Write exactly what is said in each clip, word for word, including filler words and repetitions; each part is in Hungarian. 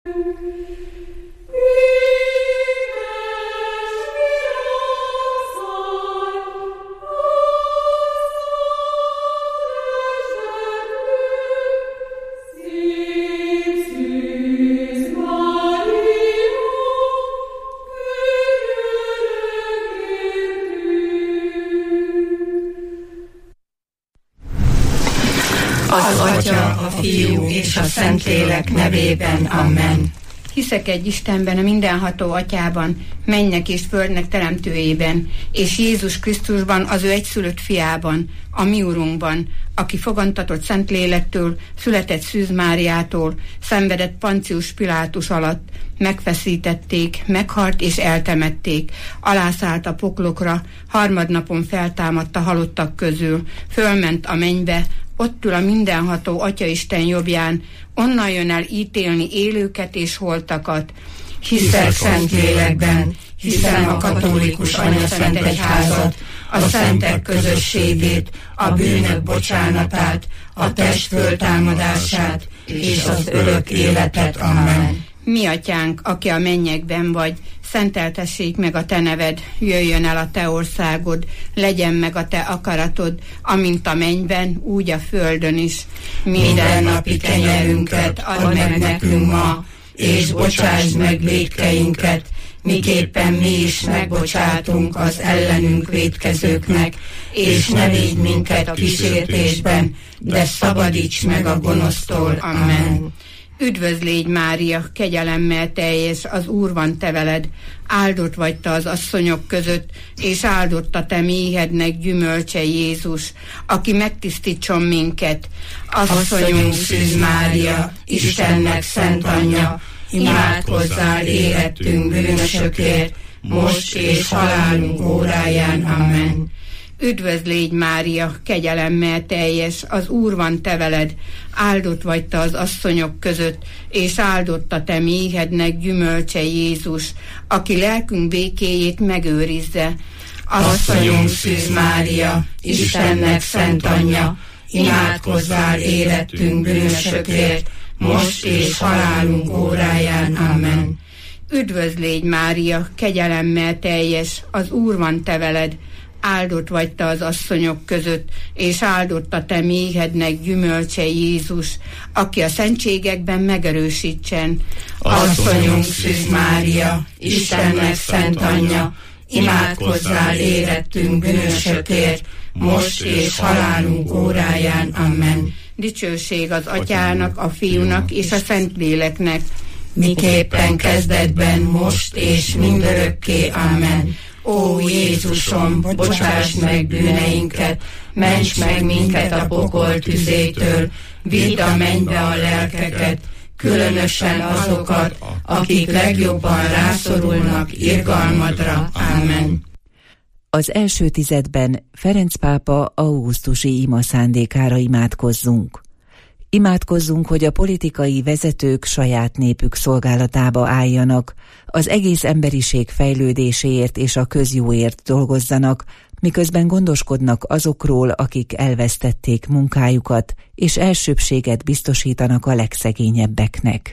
Az Atya, a Fiú és a Szentlélek nevében. Amen. Hiszek egy Istenben, a mindenható Atyában, mennynek és földnek teremtőjében, és Jézus Krisztusban, az ő egyszülött fiában, a mi Urunkban, aki fogantatott Szentlélektől, született Szűz Máriától, szenvedett Poncius Pilátus alatt, megfeszítették, meghalt és eltemették, alászállt a poklokra, harmadnapon feltámadt a halottak közül, fölment a mennybe, ott ül a mindenható Atyaisten jobbján, onnan jön el ítélni élőket és holtakat. Hiszek Szentlélekben, hiszem a katolikus anyaszentegyházat, a szentek közösségét, a bűnök bocsánatát, a test föltámadását és az örök életet. Amen. Mi Atyánk, aki a mennyekben vagy, szenteltessék meg a te neved, jöjjön el a te országod, legyen meg a te akaratod, amint a mennyben, úgy a földön is. Minden napi kenyerünket add meg nekünk ma, és bocsásd meg vétkeinket, miképpen mi is megbocsátunk az ellenünk vétkezőknek, és ne védj minket kísértésben, de szabadíts meg a gonosztól. Amen. Üdvözl légy, Mária, kegyelemmel teljes, az Úr van te veled, áldott vagy te az asszonyok között, és áldott a te méhednek gyümölcse Jézus, aki megtisztítson minket. Asszonyunk Szűz Mária, Istennek szent anyja, imádkozzál érettünk bűnösökért, most és halálunk óráján. Amen. Üdvözl légy, Mária, kegyelemmel teljes, az Úr van te veled, áldott vagy te az asszonyok között, és áldott a te méhednek gyümölcse Jézus, aki lelkünk békéjét megőrizze. Asszonyunk Szűz Mária, Istennek szent anyja, imádkozzál érettünk bűnösökért, most és halálunk óráján. Amen. Üdvözl légy, Mária, kegyelemmel teljes, az Úr van te veled, áldott vagy te az asszonyok között, és áldott a te méhednek gyümölcse Jézus, aki a szentségekben megerősítsen. Asszonyunk Szűz Mária, Istennek szent anyja, imádkozzál érettünk bűnösökért, most és halálunk óráján. Amen. Dicsőség az Atyának, a Fiúnak és a Szentléleknek, miképpen kezdetben, most és mindörökké. Amen. Ó Jézusom, bocsásd meg bűneinket, ments meg minket a pokol tüzétől, vidd a mennybe a lelkeket, különösen azokat, akik legjobban rászorulnak irgalmadra. Amen. Az első tizedben Ferenc pápa augusztusi ima szándékára imádkozzunk. Imádkozzunk, hogy a politikai vezetők saját népük szolgálatába álljanak, az egész emberiség fejlődéséért és a közjóért dolgozzanak, miközben gondoskodnak azokról, akik elvesztették munkájukat, és elsőbbséget biztosítanak a legszegényebbeknek.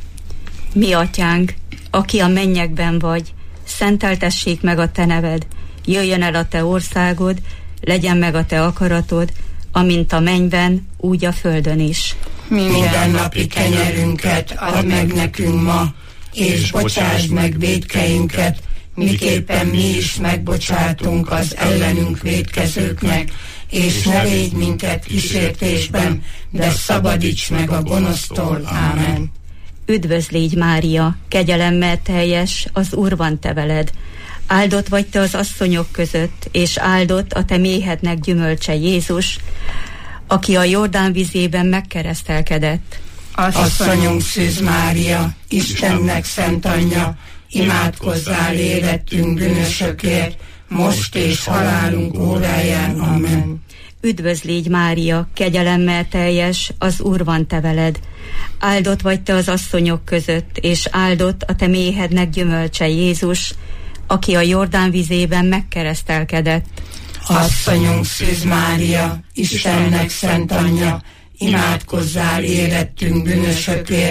Mi Atyánk, aki a mennyekben vagy, szenteltessék meg a te neved, jöjjön el a te országod, legyen meg a te akaratod, amint a mennyben, úgy a földön is. Minden napi kenyerünket add meg nekünk ma, és bocsásd meg vétkeinket, miképpen mi is megbocsátunk az ellenünk vétkezőknek, és ne védj minket kísértésben, de szabadíts meg a gonosztól. Amen. Üdvözl légy, Mária, kegyelemmel teljes, az Úr van te veled, áldott vagy te az asszonyok között, és áldott a te méhednek gyümölcse Jézus, aki a Jordán vizében megkeresztelkedett. Asszonyunk Szűz Mária, Istennek szent anyja, imádkozzál érettünk bűnösökért, most és halálunk óráján. Amen. Üdvözl légy, Mária, kegyelemmel teljes, az Úr van te veled, áldott vagy te az asszonyok között, és áldott a te méhednek gyümölcse Jézus, aki a Jordán vizében megkeresztelkedett. Asszonyunk Szűz Mária, Istennek szent anyja, imádkozzál érettünk bűnösökért,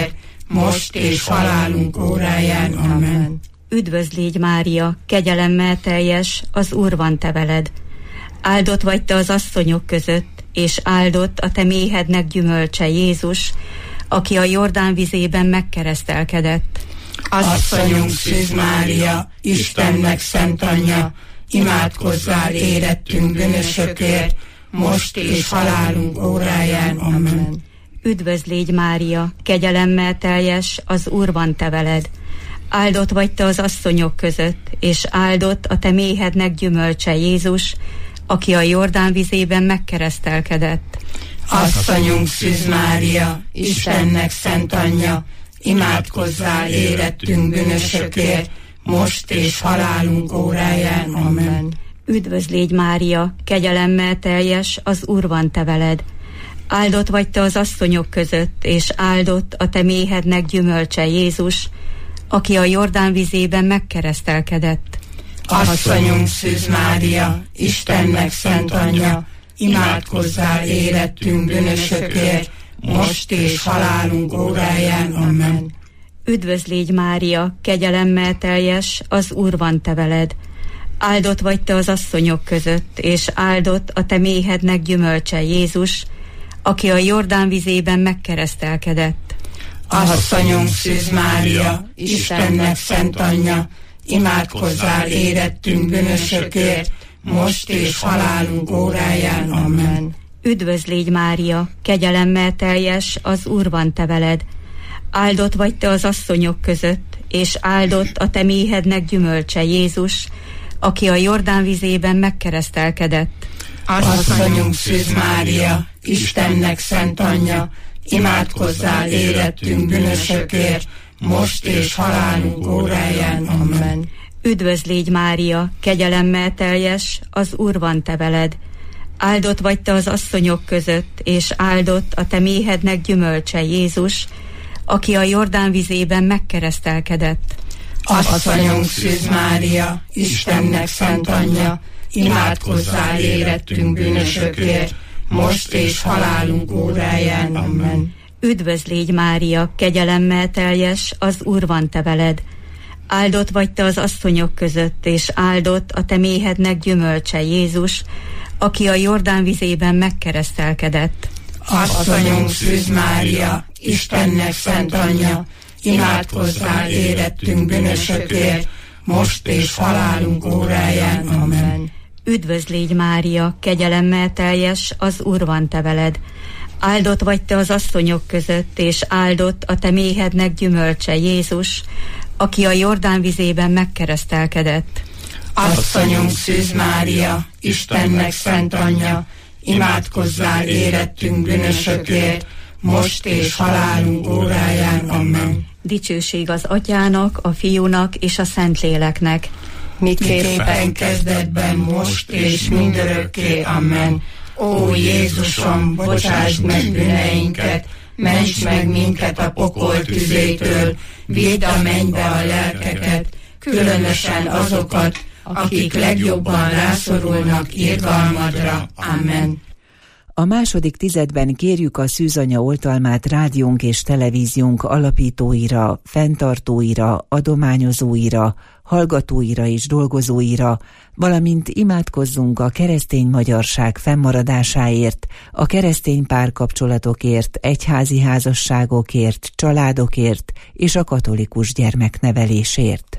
most és halálunk óráján. Amen. Üdvözl légy, Mária, kegyelemmel teljes, az Úr van te veled. Áldott vagy te az asszonyok között, és áldott a te méhednek gyümölcse, Jézus, aki a Jordán vizében megkeresztelkedett. Asszonyunk Szűz Mária, Istennek szent anyja, imádkozzál érettünk bűnösökért, most és halálunk óráján. Amen. Üdvözl légy, Mária, kegyelemmel teljes, az Úr van te veled. Áldott vagy te az asszonyok között, és áldott a te méhednek gyümölcse, Jézus, aki a Jordán vizében megkeresztelkedett. Asszonyunk Szűz Mária, Istennek szent anyja, imádkozzál érettünk bűnösökért, most és halálunk óráján. Amen. Üdvözl légy, Mária, kegyelemmel teljes, az Úr van te veled. Áldott vagy te az asszonyok között, és áldott a te méhednek gyümölcse, Jézus, aki a Jordán vizében megkeresztelkedett. Asszonyunk Szűz Mária, Istennek szent anyja, imádkozzál érettünk bűnösökért, most és halálunk óráján. Amen. Üdvözl légy, Mária, kegyelemmel teljes, az Úr van te veled. Áldott vagy te az asszonyok között, és áldott a te méhednek gyümölcse, Jézus, aki a Jordán vizében megkeresztelkedett. Asszonyunk Szűz Mária, Istennek szent anyja, imádkozzál érettünk bűnösökért, most és halálunk óráján. Amen. Üdvözl légy, Mária, kegyelemmel teljes, az Úr van te veled. Áldott vagy te az asszonyok között, és áldott a te méhednek gyümölcse, Jézus, aki a Jordán vizében megkeresztelkedett. Asszonyunk Szűz Mária, Istennek szent anyja, imádkozzál érettünk bűnösökért, most és halálunk óráján. Amen. Üdvözl légy, Mária, kegyelemmel teljes, az Úr van te veled. Áldott vagy te az asszonyok között, és áldott a te méhednek gyümölcse, Jézus, aki a Jordán vizében megkeresztelkedett. Asszonyunk Szűz Mária, Istennek szent anyja, imádkozzál érettünk bűnösökért, most és halálunk óráján. Amen. Üdvözl légy, Mária, kegyelemmel teljes, az Úr van te veled. Áldott vagy te az asszonyok között, és áldott a te méhednek gyümölcse, Jézus, aki a Jordán vizében megkeresztelkedett. Asszonyunk Szűz Mária, Istennek szent anyja, imádkozzál érettünk bűnösökért, most és halálunk óráján. Amen. Üdvözl légy, Mária, kegyelemmel teljes, az Úr van te veled. Áldott vagy te az asszonyok között, és áldott a te méhednek gyümölcse, Jézus, aki a Jordán vizében megkeresztelkedett. Asszonyunk Szűz Mária, Istennek szent anyja, imádkozzál érettünk bűnösökért, most és halálunk óráján. Amen. Dicsőség az Atyának, a Fiúnak és a Szentléleknek, miképpen kezdetben, most és mindörökké. Amen. Ó Jézusom, bocsásd meg bűneinket, ments meg minket a pokol tüzétől, vidd a mennybe a lelkeket, különösen azokat, akik legjobban rászorulnak irgalmadra. Amen. A második tizedben kérjük a Szűzanya oltalmát rádiónk és televíziónk alapítóira, fenntartóira, adományozóira, hallgatóira és dolgozóira, valamint imádkozzunk a keresztény magyarság fennmaradásáért, a keresztény párkapcsolatokért, egyházi házasságokért, családokért és a katolikus gyermeknevelésért.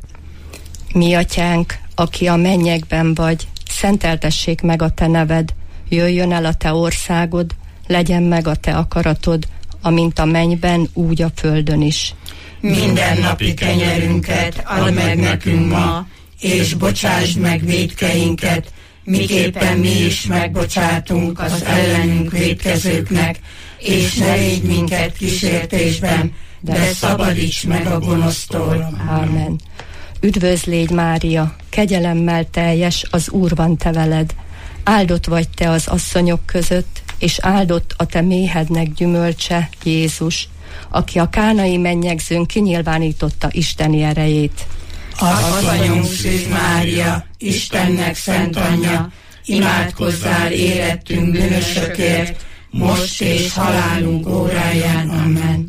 Mi atyánk, aki a mennyekben vagy, szenteltessék meg a te neved, jöjjön el a te országod, legyen meg a te akaratod, amint a mennyben, úgy a földön is. Mindennapi kenyerünket add meg nekünk ma, és bocsásd meg vétkeinket, miképpen mi is megbocsátunk az ellenünk vétkezőknek, és ne légy minket kísértésben, de szabadíts meg a gonosztól. Amen. Üdvözl légy, Mária, kegyelemmel teljes, az Úr van te veled. Áldott vagy te az asszonyok között, és áldott a te méhednek gyümölcse, Jézus, aki a kánai mennyegzőn kinyilvánította isteni erejét. Asszonyunk Szűz Mária, Istennek szent anyja, imádkozzál érettünk bűnösökért, most és halálunk óráján. Amen.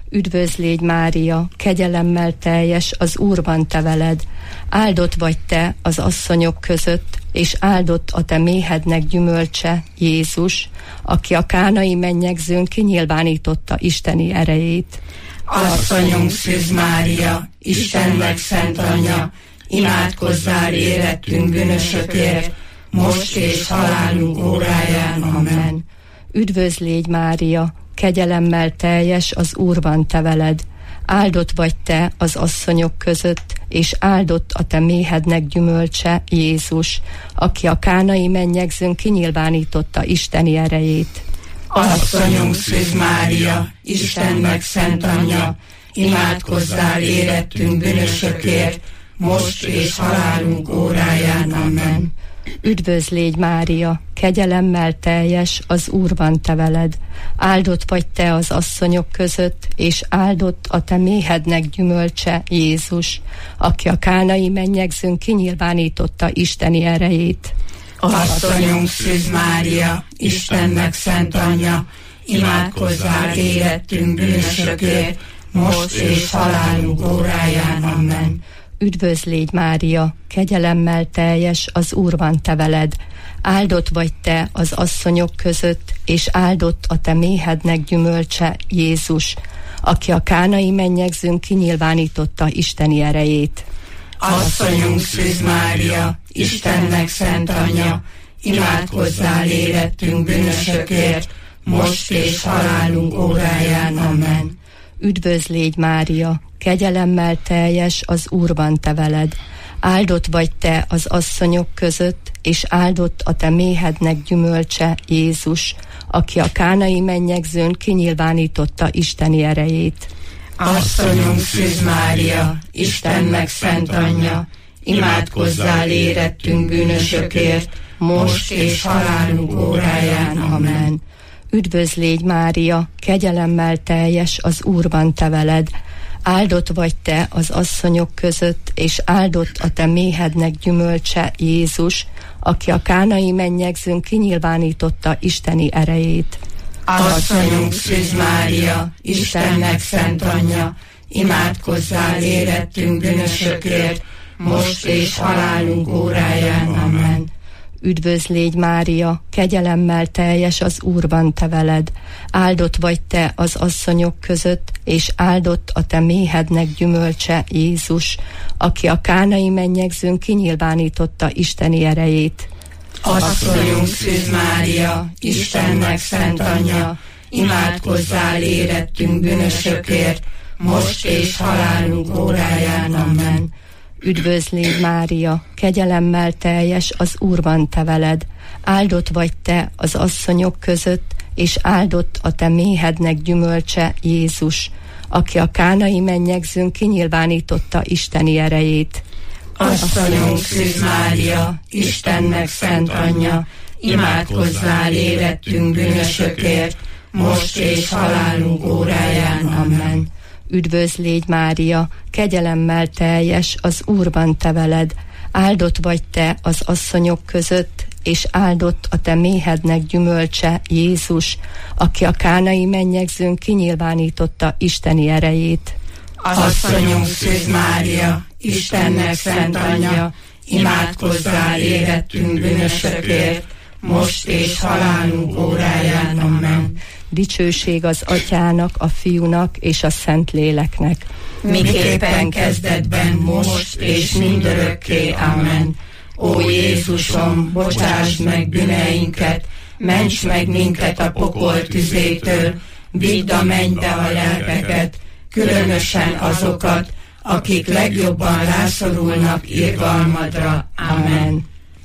Üdvözl légy Mária, kegyelemmel teljes, az Úr van te veled. Áldott vagy te az asszonyok között, és áldott a te méhednek gyümölcse, Jézus, aki a kánai mennyegzőn kinyilvánította isteni erejét. Asszonyunk Szűz Mária, Istennek szent anyja, imádkozzál érettünk bűnösökért, most és halálunk óráján. Amen. Üdvözl légy Mária, kegyelemmel teljes, az Úr van te veled. Áldott vagy te az asszonyok között, és áldott a te méhednek gyümölcse, Jézus, aki a kánai mennyegzőn kinyilvánította isteni erejét. Asszonyunk Szűz Mária, Istennek szent anyja, imádkozzál érettünk bűnösökért, most és halálunk óráján. Amen. Üdvözl légy Mária, kegyelemmel teljes, az Úr van te veled. Áldott vagy te az asszonyok között, és áldott a te méhednek gyümölcse, Jézus, aki a kánai mennyegzőn kinyilvánította isteni erejét. Asszonyunk Szűz Mária, Istennek szent anyja, imádkozzál érettünk bűnösökért, most és halálunk óráján. Amen. Üdvözl légy Mária, kegyelemmel teljes, az Úr van te veled. Áldott vagy te az asszonyok között, és áldott a te méhednek gyümölcse, Jézus, aki a kánai mennyegzőn kinyilvánította isteni erejét. Asszonyunk Szűz Mária, Istennek szent anyja, imádkozzál érettünk bűnösökért, most és halálunk óráján. Amen. Üdvözl légy Mária, kegyelemmel teljes, az Úr van te veled. Áldott vagy te az asszonyok között, és áldott a te méhednek gyümölcse, Jézus, aki a kánai mennyegzőn kinyilvánította isteni erejét. Asszonyunk Szűz Mária, Istennek szent anyja, imádkozzál érettünk bűnösökért, most és halálunk óráján. Amen. Üdvözl légy Mária, kegyelemmel teljes, az Úr van te veled. Áldott vagy te az asszonyok között, és áldott a te méhednek gyümölcse, Jézus, aki a kánai mennyegzőn kinyilvánította isteni erejét. Asszonyunk Szűz Mária, Istennek szent anyja, imádkozzál érettünk bűnösökért, most és halálunk óráján. Amen. Üdvözl légy Mária, kegyelemmel teljes, az Úr van te veled. Áldott vagy te az asszonyok között, és áldott a te méhednek gyümölcse, Jézus, aki a kánai mennyegzőn kinyilvánította isteni erejét. Asszonyunk Szűz Mária, Istennek szent anyja, imádkozzál érettünk bűnösökért, most és halálunk óráján. Amen. Üdvözl légy Mária, kegyelemmel teljes, az Úr van te veled. Áldott vagy te az asszonyok között, és áldott a te méhednek gyümölcse, Jézus, aki a kánai mennyegzőn kinyilvánította isteni erejét. Asszonyunk Szűz Mária, Istennek szent anyja, imádkozzál érettünk bűnösökért, most és halálunk óráján. Amen. Üdvözl légy Mária, kegyelemmel teljes, az Úr van te veled. Áldott vagy te az asszonyok között, és áldott a te méhednek gyümölcse, Jézus, aki a kánai mennyegzőn kinyilvánította isteni erejét. Asszonyunk Szűz Mária, Istennek szent anyja, imádkozzál érettünk bűnösökért, most és halálunk óráján. Amen. Dicsőség az Atyának, a Fiúnak és a Szentléleknek. Miképpen kezdetben, most és mindörökké. Amen. Ó Jézusom, bocsásd meg bűneinket, ments meg minket a pokol tüzétől, vidd a mennybe a lelkeket, különösen azokat, akik legjobban rászorulnak irgalmadra. Amen.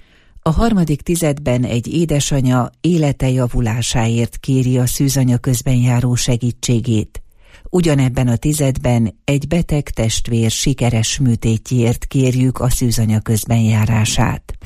A harmadik tizedben egy édesanya élete javulásáért kéri a szűzanya közben járó segítségét. Ugyanebben a tizedben egy beteg testvér sikeres műtétjéért kérjük a szűzanya közben járását.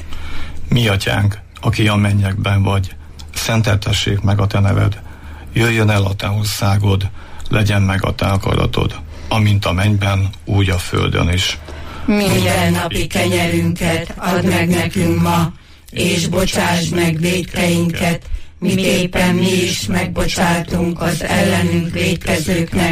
Mi atyánk, aki a mennyekben vagy, szenteltessék meg a te neved, jöjjön el a te országod, legyen meg a te akaratod, amint a mennyben, úgy a földön is. Minden napi kenyerünket add meg nekünk ma, és bocsásd meg vétkeinket, miképpen mi is megbocsátunk az ellenünk vétkezőknek,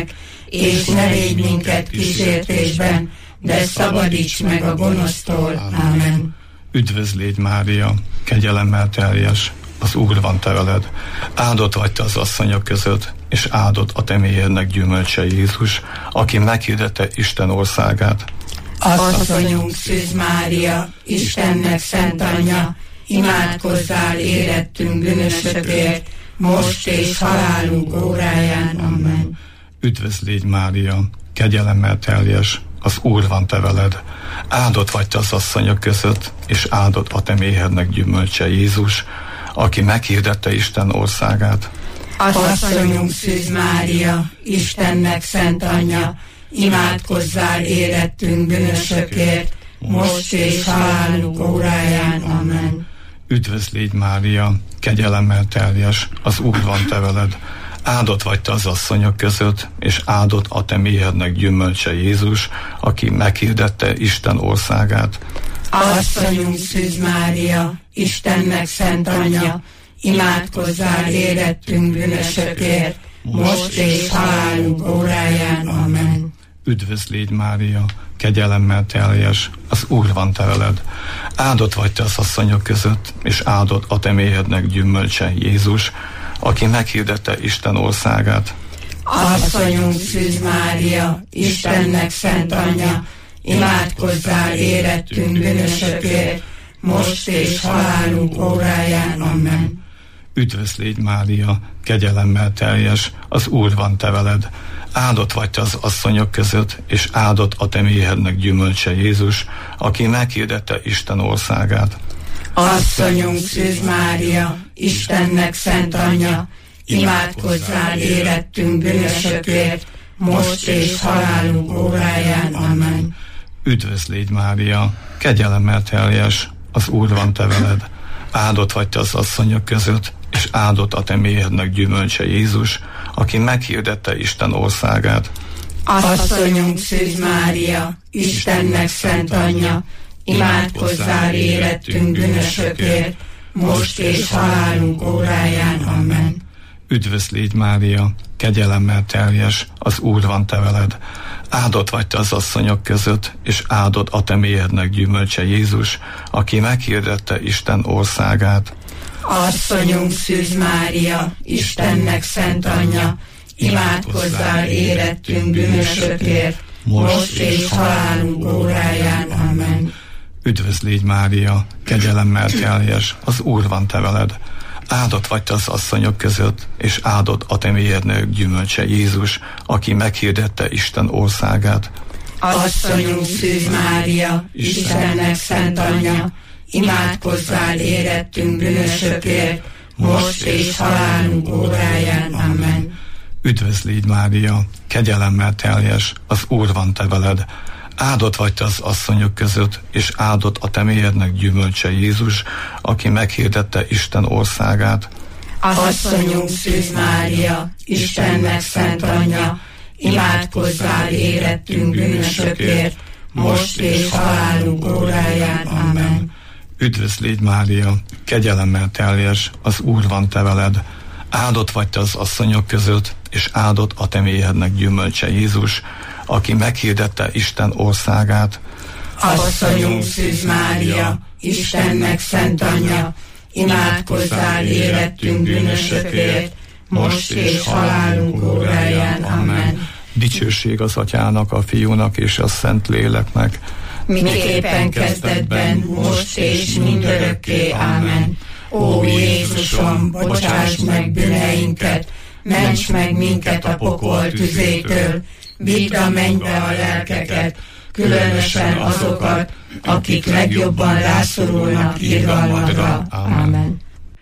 és ne védj minket kísértésben, de szabadíts meg a gonosztól. Ámen. Üdvözl légy Mária, kegyelemmel teljes, az Úr van te veled. Áldott vagy te az asszonyok között, és áldott a te méhednek gyümölcse Jézus, aki meghirdette Isten országát. Asszonyunk Szűz Mária, Istennek szent anyja, imádkozzál érettünk bűnösökért, most és halálunk óráján. Amen. Üdvözl légy Mária, kegyelemmel teljes, az Úr van te veled. Áldott vagy te az asszonyok között, és áldott a te méhednek gyümölcse Jézus, aki meghirdette Isten országát. Asszonyunk Szűz Mária, Istennek szent anyja, imádkozzál érettünk bűnösökért, most és halálunk óráján. Amen. Üdvözl légy Mária, kegyelemmel teljes, az Úr van te veled. Áldott vagy te az asszonyok között, és áldott a te méhednek gyümölcse Jézus, aki meghirdette Isten országát. Asszonyunk Szűz Mária, Istennek szent anyja, imádkozzál érettünk bűnösökért, most és halálunk óráján. Amen. Üdvözl légy Mária, kegyelemmel teljes, az Úr van te veled. Áldott vagy te az asszonyok között, és áldott a te méhednek gyümölcse Jézus, aki meghirdette Isten országát. Asszonyunk Szűz Mária, Istennek szent anyja, imádkozzál érettünk bűnösökért, most és halálunk óráján. Amen. Üdvözl légy Mária, kegyelemmel teljes, az Úr van te veled. Áldott vagy te az asszonyok között, és áldott a te méhednek gyümölcse Jézus, aki meghirdette Isten országát. Asszonyunk Szűz Mária, Istennek szent anyja, imádkozzál érettünk bűnösökért, most és halálunk óráján. Amen. Üdvözl légy Mária, kegyelemmel teljes, az Úr van te veled. Áldott vagy te az asszonyok között, és áldott a te méhednek gyümölcse Jézus, aki meghirdette Isten országát. Asszonyunk Szűz Mária, Istennek szent anyja, imádkozzál érettünk bűnösökért, most és halálunk óráján. Amen. Üdvözl légy Mária, kegyelemmel teljes, az Úr van te veled. Áldott vagy te az asszonyok között, és áldott a te méhednek gyümölcse Jézus, aki meghirdette Isten országát. Asszonyunk Szűz Mária, Istennek szent anyja, imádkozzál érettünk bűnösökért, most és halálunk óráján. Amen. Üdvözl légy Mária, kegyelemmel teljes, az Úr van te veled. Áldott vagy te az asszonyok között, és áldott a te méhednek gyümölcse Jézus, aki meghirdette Isten országát. Asszonyunk Szűz Mária, Istennek szent anyja, imádkozzál érettünk bűnösökért, most és halálunk óráján. Amen. Üdvözl légy Mária, kegyelemmel teljes, az Úr van te veled. Áldott vagy te az asszonyok között, és áldott a te méhednek gyümölcse Jézus, aki meghirdette Isten országát. Asszonyunk Szűz Mária, Istennek szent anyja, imádkozzál érettünk bűnösökért, most és halálunk óráján. Amen. Üdvözl légy Mária, kegyelemmel teljes, az Úr van te veled. Áldott vagy te az asszonyok között, és áldott a te méhednek gyümölcse Jézus, aki meghirdette Isten országát. Asszonyunk Szűz Mária, Istennek szent anyja, imádkozzál érettünk bűnösökért, most és halálunk óráján. Amen. Dicsőség az Atyának, a Fiúnak és a Szent Léleknek, miképpen kezdetben, most és mindörökké. Ámen. Ó Jézusom, bocsáss meg bűneinket, ments meg minket a pokol tüzétől, vidd a mennybe a lelkeket, különösen azokat, akik legjobban rászorulnak irgalmadra. Ámen.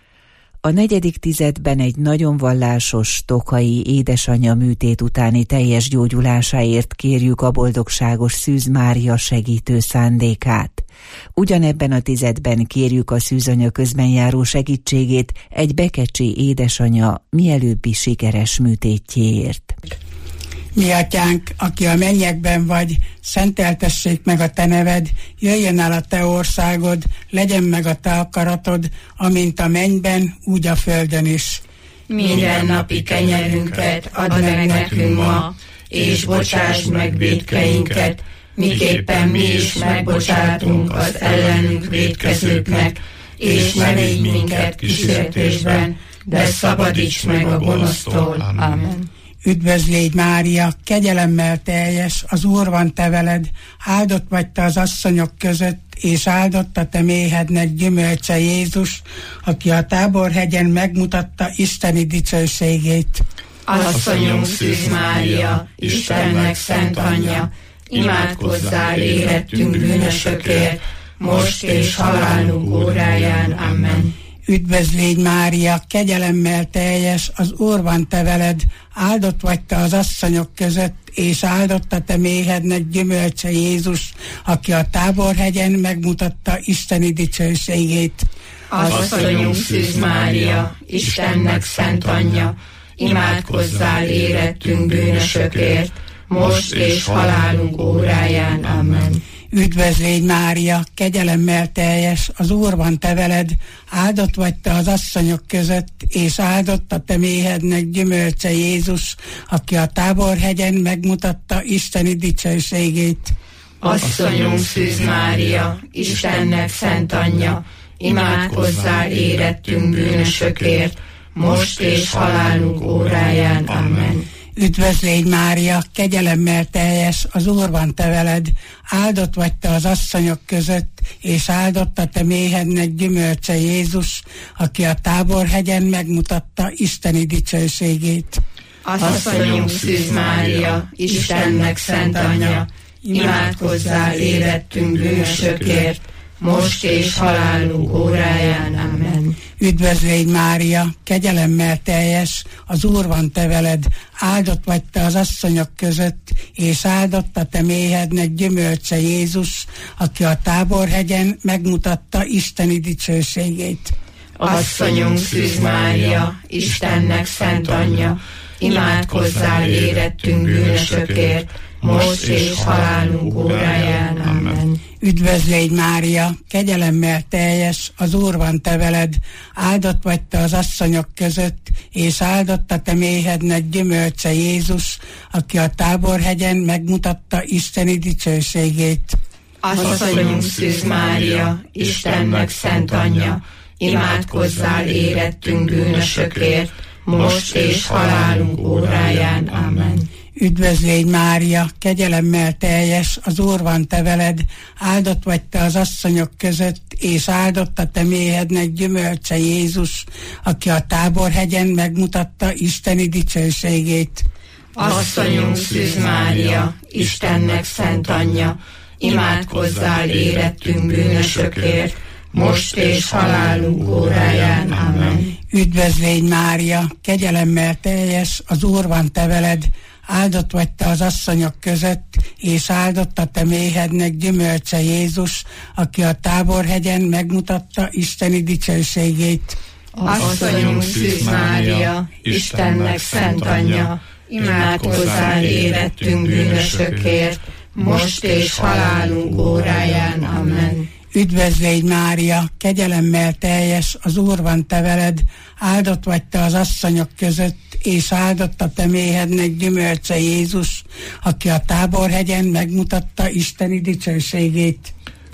A negyedik tizedben egy nagyon vallásos tokai édesanyja műtét utáni teljes gyógyulásáért kérjük a boldogságos Szűz Mária segítő szándékát. Ugyanebben a tizedben kérjük a szűzanya közben járó segítségét egy bekecsi édesanyja mielőbbi sikeres műtétjéért. Mi atyánk, aki a mennyekben vagy, szenteltessék meg a te neved, jöjjön el a te országod, legyen meg a te akaratod, amint a mennyben, úgy a földön is. Minden napi kenyerünket add meg nekünk ma, és bocsásd meg vétkeinket, miképpen mi is megbocsátunk az ellenünk vétkezőknek, és ne légy minket kísértésben, de szabadíts meg a gonosztól. Amen. Üdvözl légy Mária, kegyelemmel teljes, az Úr van te veled, áldott vagy te az asszonyok között, és áldott a te méhednek gyümölcse Jézus, aki a Táborhegyen megmutatta isteni dicsőségét. Asszonyunk Szűz Mária, Istennek szent anyja, imádkozzál érettünk bűnösökért, most és halálunk óráján. Amen. Üdvözl légy Mária, kegyelemmel teljes, az Úr van te veled, áldott vagy te az asszonyok között, és áldott a te méhednek gyümölcse Jézus, aki a Táborhegyen megmutatta isteni dicsőségét. Asszonyunk Szűz Mária, Istennek szent anyja, imádkozzál érettünk bűnösökért, most és halálunk óráján. Amen. Üdvözl légy Mária, kegyelemmel teljes, az Úr van te veled, áldott vagy te az asszonyok között, és áldott a te méhednek gyümölcse Jézus, aki a Táborhegyen megmutatta isteni dicsőségét. Asszonyunk Szűz Mária, Istennek szent anyja, imádkozzál érettünk bűnösökért, most és halálunk óráján. Amen. Üdvözl légy Mária, kegyelemmel teljes, az Úr van te veled, áldott vagy te az asszonyok között, és áldott a te méhednek gyümölcse Jézus, aki a Táborhegyen megmutatta isteni dicsőségét. Asszonyunk Szűz Mária, Istennek szent anyja, imádkozzál érettünk bűnösökért, most és halálunk óráján. Amen. Üdvözl légy Mária, kegyelemmel teljes, az Úr van te veled, áldott vagy te az asszonyok között, és áldott a te méhednek gyümölcse Jézus, aki a Táborhegyen megmutatta isteni dicsőségét. Asszonyunk Szűz Mária, Istennek szent anyja, imádkozzál érettünk bűnösökért, most és halálunk óráján. Amen. Üdvözl légy Mária, kegyelemmel teljes, az Úr van te veled, áldott vagy te az asszonyok között, és áldott a te méhednek gyümölcse Jézus, aki a Táborhegyen megmutatta isteni dicsőségét. Asszonyunk Szűz Mária, Istennek szent anyja, imádkozzál érettünk bűnösökért, most és halálunk óráján. Amen. Üdvözl légy Mária, kegyelemmel teljes, az Úr van te veled, áldott vagy te az asszonyok között, és áldott a te méhednek gyümölcse Jézus, aki a Táborhegyen megmutatta isteni dicsőségét. Asszonyunk Szűz Mária, Istennek szent anyja, imádkozzál érettünk bűnösökért, most és halálunk óráján. Amen. Üdvözl légy Mária, kegyelemmel teljes, az Úr van te veled, áldott vagy te az asszonyok között, és áldott a te méhednek gyümölcse Jézus, aki a Táborhegyen megmutatta isteni dicsőségét. Asszonyunk Szűz Mária, Istennek szent anyja, imádkozzál érettünk bűnösökért, most és halálunk óráján. Amen. Üdvözl légy Mária, kegyelemmel teljes, az Úr van te veled, áldott vagy te az asszonyok között, és áldott a te méhednek gyümölcse Jézus, aki a Táborhegyen megmutatta isteni dicsőségét.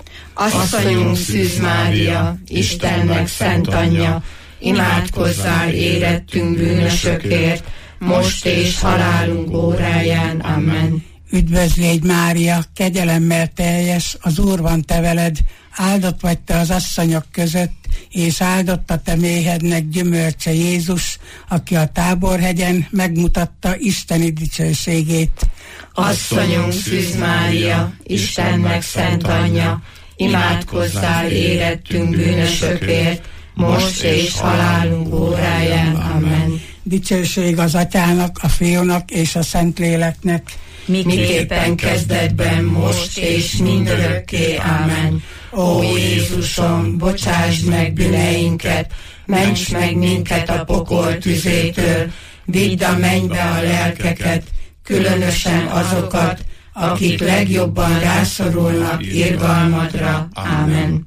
Asszonyunk Szűz Mária, Istennek szent anyja, imádkozzál érettünk bűnösökért, most és halálunk óráján. Amen. Üdvözl légy Mária, kegyelemmel teljes, az Úr van te veled, áldott vagy te az asszonyok között, és áldott a te méhednek gyümölcse Jézus, aki a Táborhegyen megmutatta isteni dicsőségét. Asszonyunk Szűz Mária, Istennek szent anyja, imádkozzál érettünk bűnösökért, most és halálunk óráján. Amen. Dicsőség az Atyának, a Fiúnak és a Szentléleknek, miképpen kezdetben, most és mindörökké. Amen. Ó Jézusom, bocsásd meg bűneinket, ments meg minket a pokol tüzétől, vidd a mennybe a lelkeket, különösen azokat, akik legjobban rászorulnak irgalmadra. Amen.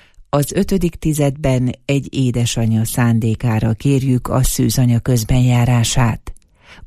Az ötödik tizedben egy édesanyja szándékára kérjük a szűzanya közbenjárását.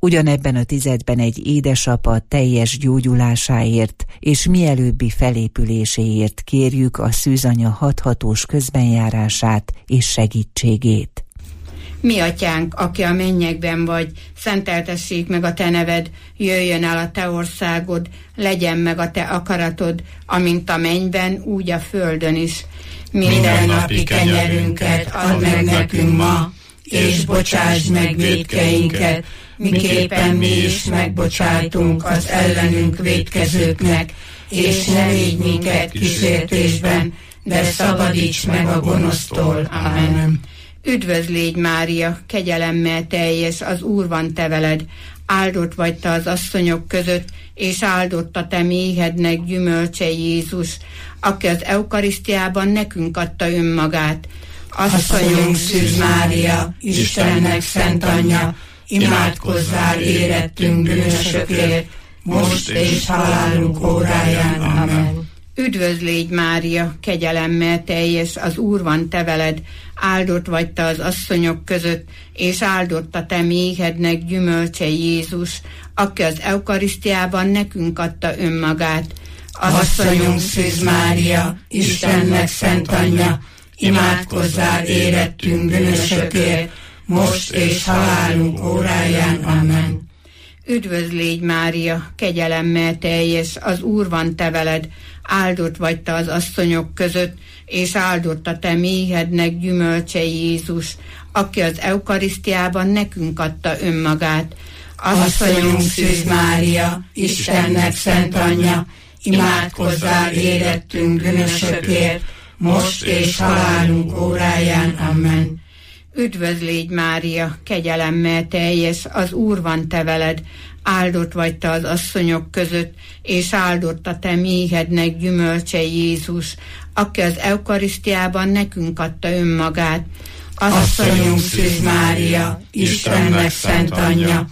Ugyanebben a tizedben egy édesapa teljes gyógyulásáért és mielőbbi felépüléséért kérjük a szűzanya hathatós közbenjárását és segítségét. Mi atyánk, aki a mennyekben vagy, szenteltessék meg a te neved, jöjjön el a te országod, legyen meg a te akaratod, amint a mennyben, úgy a földön is. Minden napi kenyerünket add meg nekünk ma, és bocsásd meg vétkeinket, miképpen mi is megbocsátunk az ellenünk vétkezőknek, és ne légy minket kísértésben, de szabadíts meg a gonosztól. Amen. Üdvözl légy, Mária, kegyelemmel teljes, az Úr van te veled, áldott vagy te az asszonyok között, és áldott a te méhednek gyümölcse Jézus, aki az eukarisztiában nekünk adta önmagát. Asszonyunk Szűz Mária, Istennek szent anyja, imádkozzál érettünk bűnösökért, most és halálunk óráján. Amen. Üdvözl légy, Mária, kegyelemmel teljes, az Úr van te veled, áldott vagy te az asszonyok között, és áldott a te méhednek gyümölcse Jézus, aki az eukarisztiában nekünk adta önmagát. Asszonyunk Szűz Mária, Istennek szent anyja, imádkozzál érettünk bűnösökért, most és halálunk óráján. Amen. Üdvözl légy, Mária, kegyelemmel teljes, az Úr van te veled, áldott vagy te az asszonyok között, és áldott a te méhednek gyümölcse Jézus, aki az eukarisztiában nekünk adta önmagát. Asszonyunk Szűz Mária, Istennek szent anyja, imádkozzál érettünk bűnösökért, most és halálunk óráján. Amen. Üdvözl légy, Mária, kegyelemmel teljes, az Úr van te veled, áldott vagy te az asszonyok között, és áldott a te méhednek gyümölcse Jézus, aki az eukarisztiában nekünk adta önmagát. Asszonyunk Szűz Mária, Istennek szent anyja,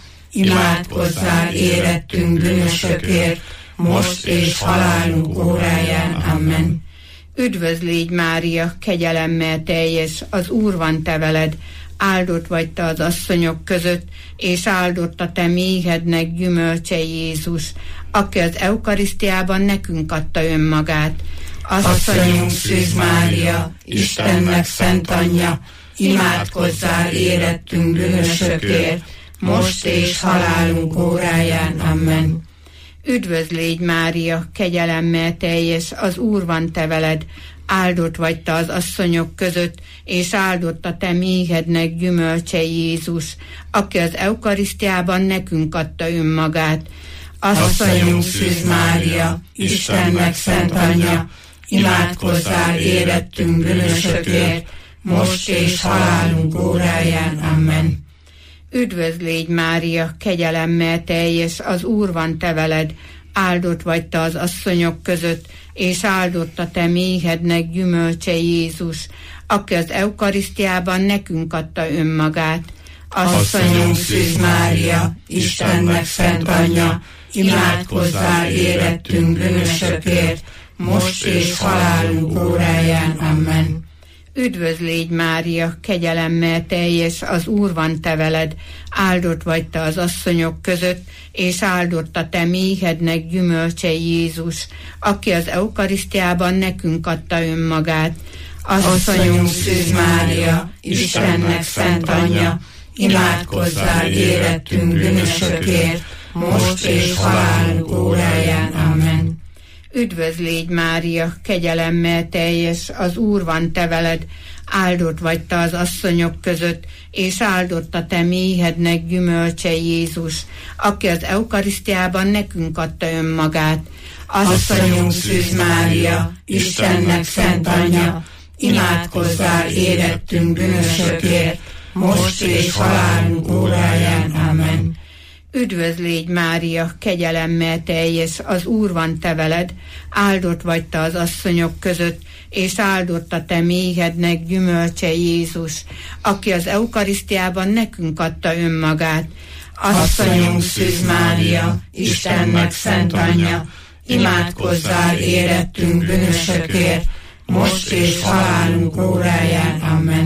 imádkozzál érettünk bűnösökért, most és halálunk óráján. Amen. Üdvözl légy, Mária, kegyelemmel teljes, az Úr van te veled, áldott vagy te az asszonyok között, és áldott a te méhednek gyümölcse Jézus, aki az eukarisztiában nekünk adta önmagát. Asszonyunk Szűz Mária, Istennek szent anyja, imádkozzál érettünk bűnösökért, most és halálunk óráján. Amen. Üdvözl légy, Mária, kegyelemmel teljes, az Úr van te veled, áldott vagy te az asszonyok között, és áldott a te méhednek gyümölcse Jézus, aki az eukarisztiában nekünk adta önmagát. Asszonyunk Szűz Mária, Istennek szent anyja, imádkozzál érettünk bűnösökért, most és halálunk óráján. Amen. Üdvözl légy, Mária, kegyelemmel teljes, az Úr van te veled, áldott vagy te az asszonyok között, és áldott a te méhednek gyümölcse Jézus, aki az eukarisztiában nekünk adta önmagát. Asszonyunk Szűz Mária, Istennek szent anyja, imádkozzál érettünk bűnösökért, most és halálunk óráján. Amen. Üdvözl légy, Mária, kegyelemmel teljes, az Úr van te veled, áldott vagy te az asszonyok között, és áldott a te méhednek gyümölcse Jézus, aki az eukarisztiában nekünk adta önmagát. Asszonyunk Szűz Mária, Istennek szent anyja, imádkozzál érettünk bűnösökért, most és halálunk óráján. Amen. Üdvözl légy, Mária, kegyelemmel teljes, az Úr van te veled, áldott vagy te az asszonyok között, és áldott a te méhednek gyümölcse Jézus, aki az eukarisztiában nekünk adta önmagát. Asszonyunk Szűz Mária, Istennek szent anyja, imádkozzál érettünk bűnösökért, most és halálunk óráján. Amen. Üdvözl légy, Mária, kegyelemmel teljes, az Úr van te veled, áldott vagy te az asszonyok között, és áldott a te méhednek gyümölcse Jézus, aki az eukarisztiában nekünk adta önmagát. Asszonyunk Szűz Mária, Istennek szent anyja, imádkozzál érettünk bűnösökért, most és halálunk óráján. Amen.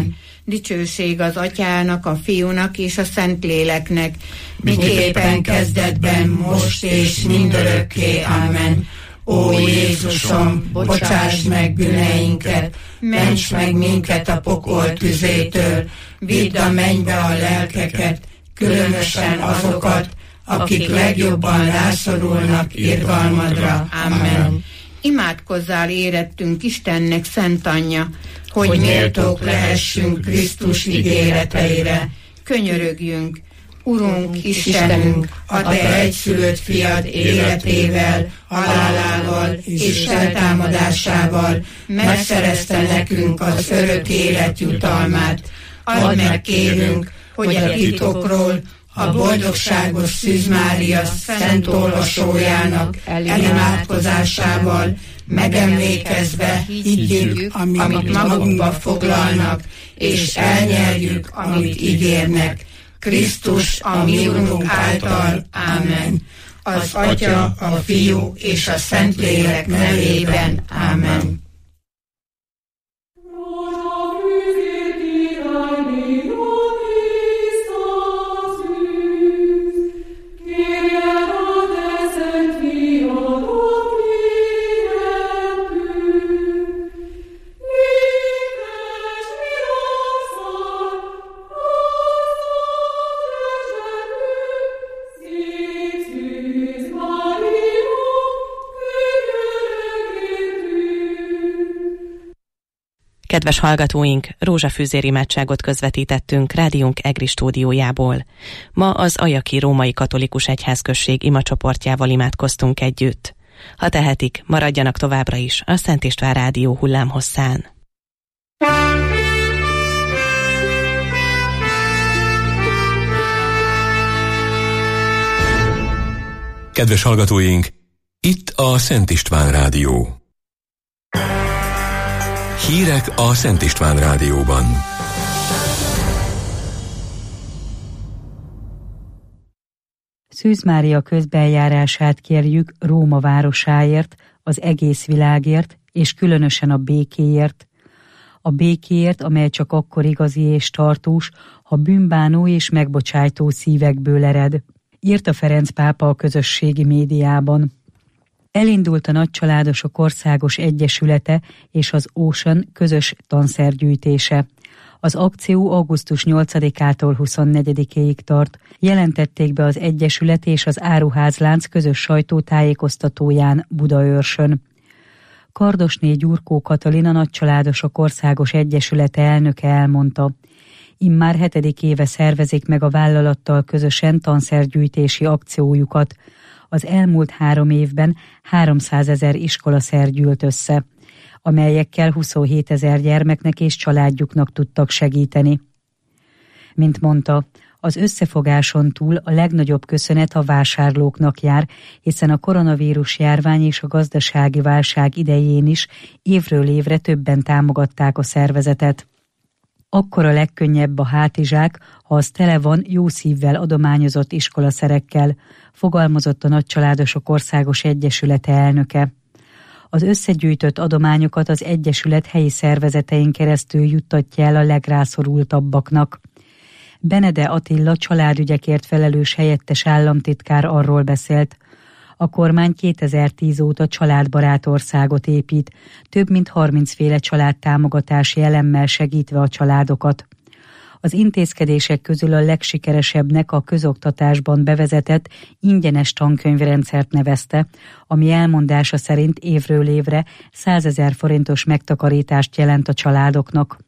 Dicsőség az Atyának, a Fiúnak és a Szentléleknek, miképpen kezdetben, most és mindörökké. Amen. Ó Jézusom, bocsáss meg bűneinket, ments meg minket a pokol tüzétől, vidd a mennybe a lelkeket, különösen azokat, akik legjobban rászorulnak irgalmadra. Amen. Imádkozzál érettünk Istennek szent anyja, hogy, hogy méltók lehessünk Krisztus ígéreteire. Könyörögjünk. Urunk, Istenünk, a Te egyszülött fiad életével, halálával és feltámadásával megszerezte nekünk az örök élet jutalmát. Add meg, kérünk, hogy a titokról, a boldogságos Szűz Mária szent olvasójának elimádkozásával megemlékezve higgyük, amit magunkba foglalnak, és elnyerjük, amit ígérnek. Krisztus, a mi Urunk által. Amen. Az Atya, a Fiú és a Szentlélek nevében. Amen. Kedves hallgatóink, rózsafűzér imádságot közvetítettünk rádiónk Egri stúdiójából. Ma az Ajaki Római Katolikus Egyházközség imacsoportjával imádkoztunk együtt. Ha tehetik, maradjanak továbbra is a Szent István Rádió hullámhosszán. Kedves hallgatóink, itt a Szent István Rádió. Hírek a Szent István Rádióban. Szűz Mária közbeljárását kérjük Róma városáért, az egész világért, és különösen a békéért. A békéért, amely csak akkor igazi és tartós, ha bűnbánó és megbocsájtó szívekből ered, írta Ferenc pápa a közösségi médiában. Elindult a Nagycsaládosok Országos Egyesülete és az Ocean közös tanszergyűjtése. Az akció augusztus nyolcadikától huszonnegyedikéig tart. Jelentették be az Egyesület és az Áruházlánc közös sajtótájékoztatóján Budaörsön. Kardosné Gyurkó Katalin, a Nagycsaládosok Országos Egyesülete elnöke elmondta, immár hetedik éve szervezik meg a vállalattal közösen tanszergyűjtési akciójukat. Az elmúlt három évben háromszázezer iskolaszer gyűlt össze, amelyekkel huszonhétezer gyermeknek és családjuknak tudtak segíteni. Mint mondta, az összefogáson túl a legnagyobb köszönet a vásárlóknak jár, hiszen a koronavírus járvány és a gazdasági válság idején is évről évre többen támogatták a szervezetet. Akkor a legkönnyebb a hátizsák, ha az tele van jó szívvel adományozott iskolaszerekkel, fogalmazott a Nagycsaládosok Országos Egyesülete elnöke. Az összegyűjtött adományokat az Egyesület helyi szervezetein keresztül juttatja el a legrászorultabbaknak. Benede Attila családügyekért felelős helyettes államtitkár arról beszélt, a kormány kétezer-tíz óta családbarát országot épít, több mint harmincféle családtámogatási elemmel segítve a családokat. Az intézkedések közül a legsikeresebbnek a közoktatásban bevezetett ingyenes tankönyvrendszert nevezte, ami elmondása szerint évről évre százezer forintos megtakarítást jelent a családoknak.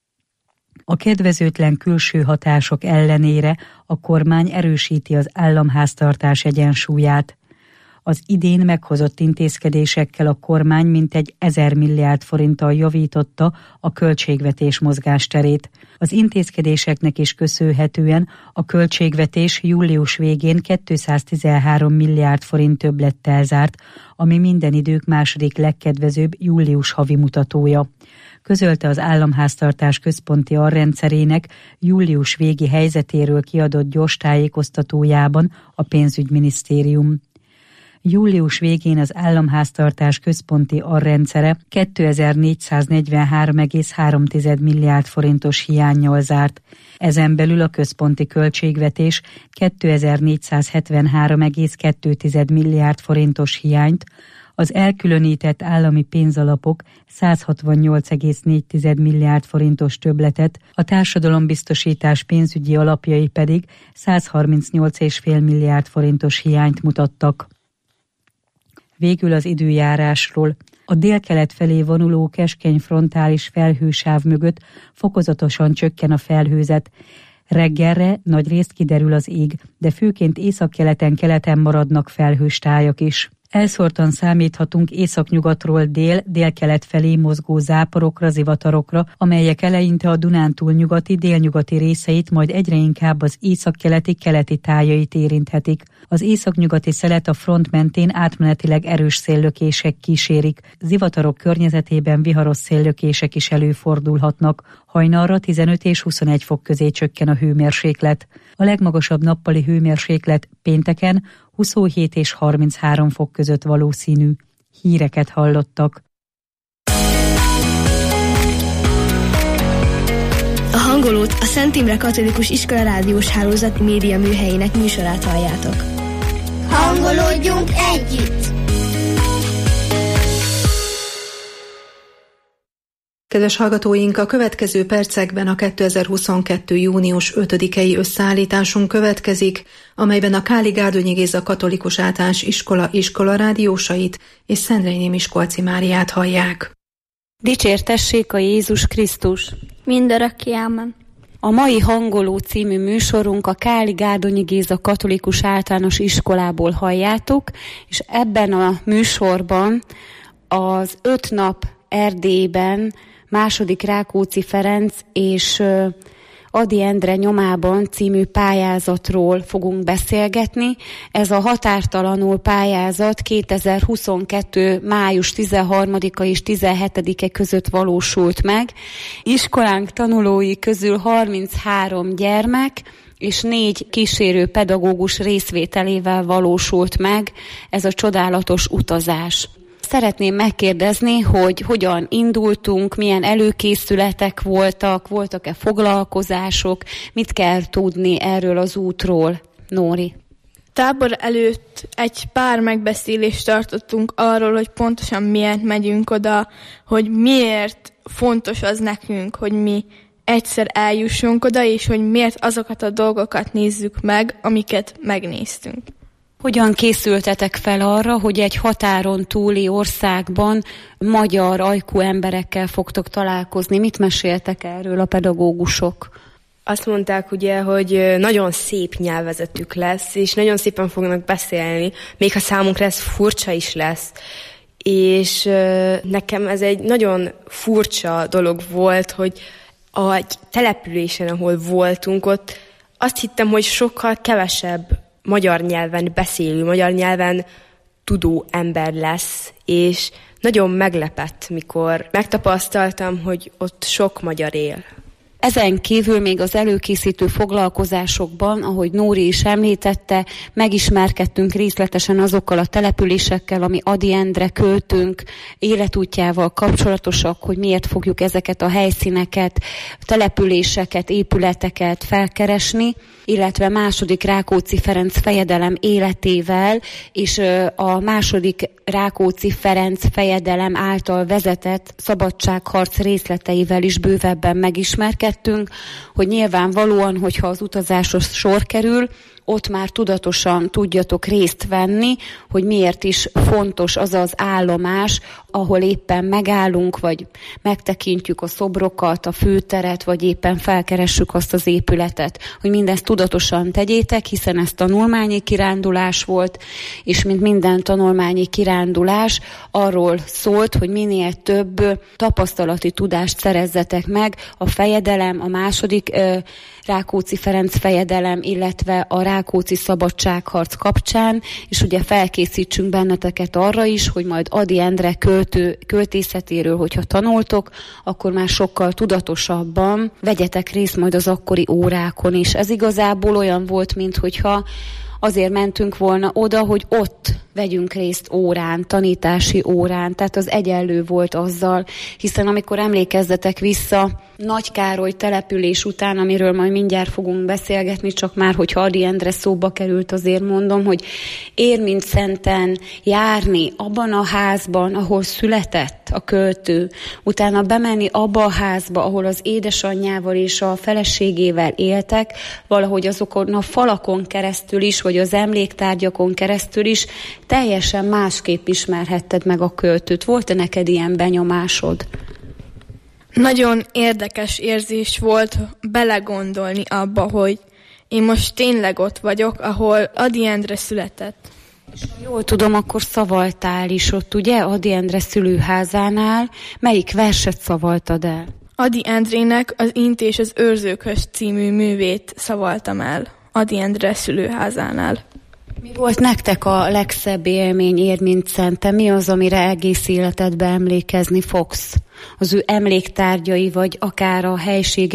A kedvezőtlen külső hatások ellenére a kormány erősíti az államháztartás egyensúlyát. Az idén meghozott intézkedésekkel a kormány mintegy ezer milliárd forinttal javította a költségvetés mozgásterét. Az intézkedéseknek is köszönhetően a költségvetés július végén kétszáztizenhárom milliárd forint többlettel zárt, ami minden idők második legkedvezőbb július havi mutatója. Közölte az államháztartás központi arrendszerének július végi helyzetéről kiadott gyors tájékoztatójában a pénzügyminisztérium. Július végén az államháztartás központi arrendszere kétezer-négyszáznegyvenhárom egész három milliárd forintos hiánnyal zárt. Ezen belül a központi költségvetés kétezer-négyszázhetvenhárom egész kettő milliárd forintos hiányt, az elkülönített állami pénzalapok száz hatvannyolc egész négy milliárd forintos többletet, a társadalombiztosítás pénzügyi alapjai pedig száz harmincnyolc egész öt milliárd forintos hiányt mutattak. Végül az időjárásról. A délkelet felé vonuló keskeny frontális felhősáv mögött fokozatosan csökken a felhőzet. Reggelre nagyrészt kiderül az ég, de főként északkeleten-keleten maradnak felhős tájak is. Elszórtan számíthatunk északnyugatról dél, délkelet felé mozgó záporokra, zivatarokra, amelyek eleinte a Dunántúl nyugati, délnyugati részeit, majd egyre inkább az északkeleti, keleti tájait érinthetik. Az északnyugati szelet a front mentén átmenetileg erős széllökések kísérik. Zivatarok környezetében viharos széllökések is előfordulhatnak. Hajnalra tizenöt és huszonegy fok közé csökken a hőmérséklet. A legmagasabb nappali hőmérséklet pénteken huszonhét és harminchárom fok között valószínű. Híreket hallottak. A hangolót a Szent Imre Katolikus Iskola rádiós hálózat média műhelyének műsorát halljátok. Hangolódjunk együtt! Kedves hallgatóink, a következő percekben a kétezer-huszonkettő. június ötödikei összeállításunk következik, amelyben a Káli Gárdonyi Géza Katolikus Általános Iskola iskola rádiósait és Szendrényi Miskolci Máriát hallják. Dicsértessék a Jézus Krisztus! Mindörökké ámen! A mai Hangoló című műsorunk a Káli Gárdonyi Géza Katolikus Általános Iskolából halljátok, és ebben a műsorban az öt nap Erdélyben második Rákóczi Ferenc és Ady Endre nyomában című pályázatról fogunk beszélgetni. Ez a határtalanul pályázat kétezer-huszonkettő. május tizenharmadika és tizenhetedike között valósult meg. Iskolánk tanulói közül harminchárom gyermek és négy kísérő pedagógus részvételével valósult meg ez a csodálatos utazás. Szeretném megkérdezni, hogy hogyan indultunk, milyen előkészületek voltak, voltak-e foglalkozások, mit kell tudni erről az útról, Nóri? Tábor előtt egy pár megbeszélést tartottunk arról, hogy pontosan miért megyünk oda, hogy miért fontos az nekünk, hogy mi egyszer eljussunk oda, és hogy miért azokat a dolgokat nézzük meg, amiket megnéztünk. Hogyan készültetek fel arra, hogy egy határon túli országban magyar ajkú emberekkel fogtok találkozni? Mit meséltek erről a pedagógusok? Azt mondták ugye, hogy nagyon szép nyelvezetük lesz, és nagyon szépen fognak beszélni, még ha számunkra ez furcsa is lesz. És nekem ez egy nagyon furcsa dolog volt, hogy a településen, ahol voltunk, ott azt hittem, hogy sokkal kevesebb magyar nyelven beszélő, magyar nyelven tudó ember lesz, és nagyon meglepett, mikor megtapasztaltam, hogy ott sok magyar él. Ezen kívül még az előkészítő foglalkozásokban, ahogy Nóri is említette, megismerkedtünk részletesen azokkal a településekkel, ami Ady Endre költőnk életútjával kapcsolatosak, hogy miért fogjuk ezeket a helyszíneket, településeket, épületeket felkeresni, illetve második Rákóczi Ferenc fejedelem életével és a második Rákóczi Ferenc fejedelem által vezetett szabadságharc részleteivel is bővebben megismerkedtünk, hogy nyilvánvalóan, hogyha az utazásra sor kerül, ott már tudatosan tudjatok részt venni, hogy miért is fontos az az állomás, ahol éppen megállunk, vagy megtekintjük a szobrokat, a főteret, vagy éppen felkeressük azt az épületet, hogy mindezt tudatosan tegyétek, hiszen ez tanulmányi kirándulás volt, és mint minden tanulmányi kirándulás arról szólt, hogy minél több tapasztalati tudást szerezzetek meg a fejedelem, a második uh, Rákóczi Ferenc fejedelem, illetve a Rákóczi szabadságharc kapcsán, és ugye felkészítsünk benneteket arra is, hogy majd Ady Endre költő, költészetéről, hogyha tanultok, akkor már sokkal tudatosabban vegyetek részt majd az akkori órákon is. Ez igazából olyan volt, minthogyha azért mentünk volna oda, hogy ott vegyünk részt órán, tanítási órán, tehát az egyenlő volt azzal, hiszen amikor emlékezzetek vissza, Nagy Károly település után, amiről majd mindjárt fogunk beszélgetni, csak már, hogyha Ady Endre szóba került, azért mondom, hogy Érmintszenten járni abban a házban, ahol született a költő, utána bemenni abba a házba, ahol az édesanyjával és a feleségével éltek, valahogy azokon a falakon keresztül is, vagy az emléktárgyakon keresztül is teljesen másképp ismerhetted meg a költőt. Volt-e neked ilyen benyomásod? Nagyon érdekes érzés volt belegondolni abba, hogy én most tényleg ott vagyok, ahol Ady Endre született. És ha jól tudom, akkor szavaltál is ott, ugye? Ady Endre szülőházánál. Melyik verset szavaltad el? Ady Endrének az Int és az őrzőkös című művét szavaltam el Ady Endre szülőházánál. Mi volt nektek a legszebb élmény Érmintszenten? Mi az, amire egész életedben emlékezni fogsz? Az ő emléktárgyai, vagy akár a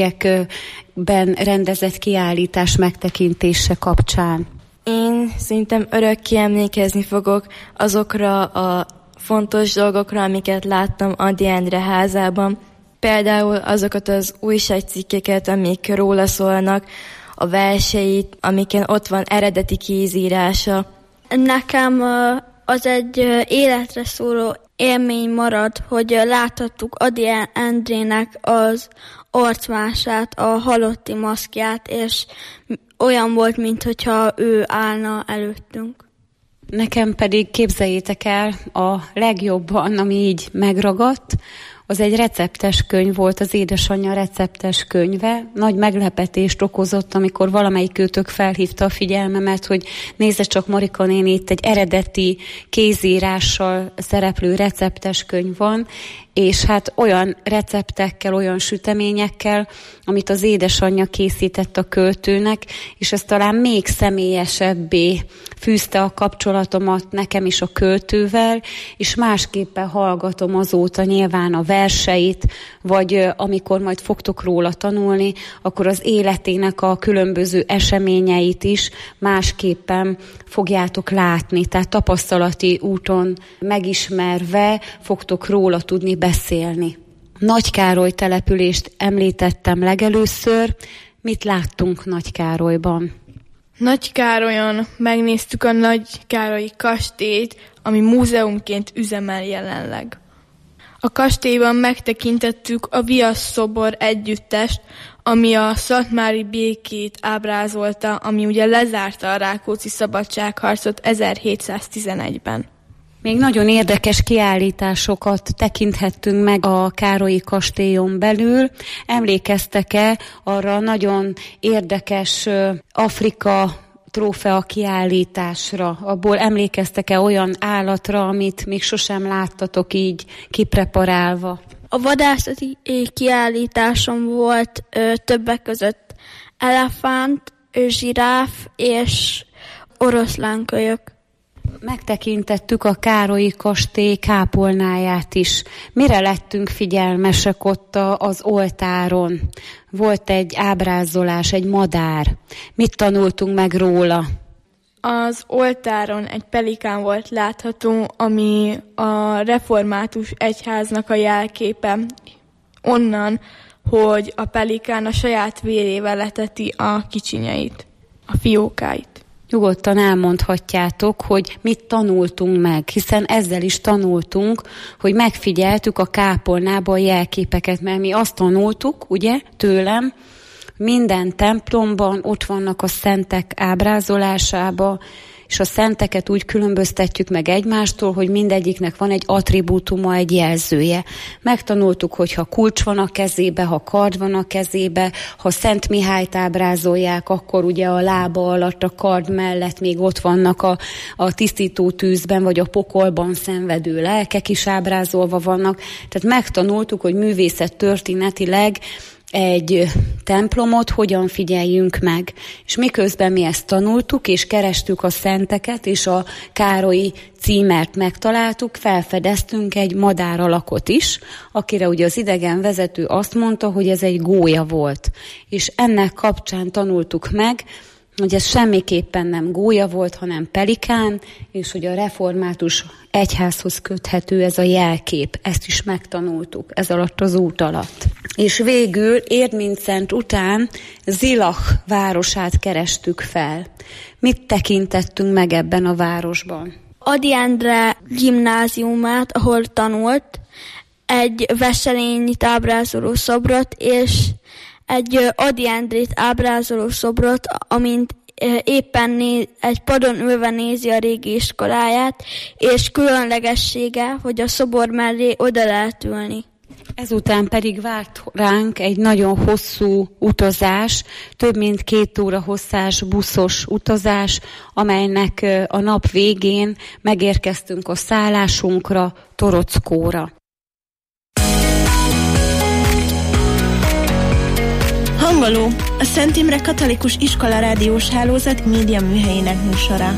helységekben rendezett kiállítás megtekintése kapcsán? Én szerintem örökké emlékezni fogok azokra a fontos dolgokra, amiket láttam Ady Endre házában. Például azokat az újságcikkeket, amik róla szólnak, a verseit, amiken ott van eredeti kézírása. Nekem az egy életre szóló élmény marad, hogy láthattuk Ady Endrének az arcmását, a halotti maszkját, és olyan volt, mintha ő állna előttünk. Nekem pedig képzeljétek el, a legjobban, ami így megragadt, az egy receptes könyv volt, az édesanyja receptes könyve. Nagy meglepetést okozott, amikor valamelyikőtök felhívta a figyelmemet, hogy nézze csak, Marika néni, itt egy eredeti kézírással szereplő receptes könyv van, és hát olyan receptekkel, olyan süteményekkel, amit az édesanyja készített a költőnek, és ez talán még személyesebbé fűzte a kapcsolatomat nekem is a költővel, és másképpen hallgatom azóta nyilván a verseit, vagy amikor majd fogtok róla tanulni, akkor az életének a különböző eseményeit is másképpen fogjátok látni, tehát tapasztalati úton megismerve fogtok róla tudni beszélni. Nagy Károly települést említettem legelőször. Mit láttunk Nagy Károlyban? Nagy Károlyon megnéztük a Nagy Károlyi kastélyt, ami múzeumként üzemel jelenleg. A kastélyban megtekintettük a viasszobor együttest, ami a szatmári békét ábrázolta, ami ugye lezárta a Rákóczi szabadságharcot ezerhétszáztizenegyben. Még nagyon érdekes kiállításokat tekinthettünk meg a Károlyi kastélyon belül. Emlékeztek-e arra nagyon érdekes Afrika trófea kiállításra? Abból emlékeztek-e olyan állatra, amit még sosem láttatok így kipreparálva? A vadászati kiállításon volt ö, többek között elefánt, zsiráf és oroszlánkölyök. Megtekintettük a Károlyi kastély kápolnáját is. Mire lettünk figyelmesek ott az oltáron? Volt egy ábrázolás, egy madár. Mit tanultunk meg róla? Az oltáron egy pelikán volt látható, ami a református egyháznak a jelképe. Onnan, hogy a pelikán a saját vérével leteti a kicsinyeit, a fiókáit. Nyugodtan elmondhatjátok, hogy mit tanultunk meg, hiszen ezzel is tanultunk, hogy megfigyeltük a kápolnába a jelképeket, mert mi azt tanultuk, ugye, tőlem, minden templomban ott vannak a szentek ábrázolásába, és a szenteket úgy különböztetjük meg egymástól, hogy mindegyiknek van egy attribútuma, egy jelzője. Megtanultuk, hogy ha kulcs van a kezébe, ha kard van a kezébe, ha Szent Mihályt ábrázolják, akkor ugye a lába alatt, a kard mellett még ott vannak a, a tisztító tűzben, vagy a pokolban szenvedő lelkek is ábrázolva vannak. Tehát megtanultuk, hogy művészet történetileg egy templomot hogyan figyeljünk meg. És miközben mi ezt tanultuk, és kerestük a szenteket, és a Károlyi címert megtaláltuk, felfedeztünk egy madár alakot is, akire ugye az idegenvezető azt mondta, hogy ez egy gólya volt. És ennek kapcsán tanultuk meg, hogy ez semmiképpen nem gólya volt, hanem pelikán, és hogy a református egyházhoz köthető ez a jelkép. Ezt is megtanultuk ez alatt az út alatt. És végül Érd-Mindszenty után Zilach városát kerestük fel. Mit tekintettünk meg ebben a városban? Ady Endre gimnáziumát, ahol tanult, egy veselényit ábrázoló szobrot, és egy Ady Endrét ábrázoló szobrot, amint éppen néz, egy padon ülve nézi a régi iskoláját, és különlegessége, hogy a szobor mellé oda lehet ülni. Ezután pedig várt ránk egy nagyon hosszú utazás, több mint két óra hosszás buszos utazás, amelynek a nap végén megérkeztünk a szállásunkra, Torockóra. Hangoló, a Szent Imre Katolikus Iskola Rádiós Hálózat média műhelyének műsora.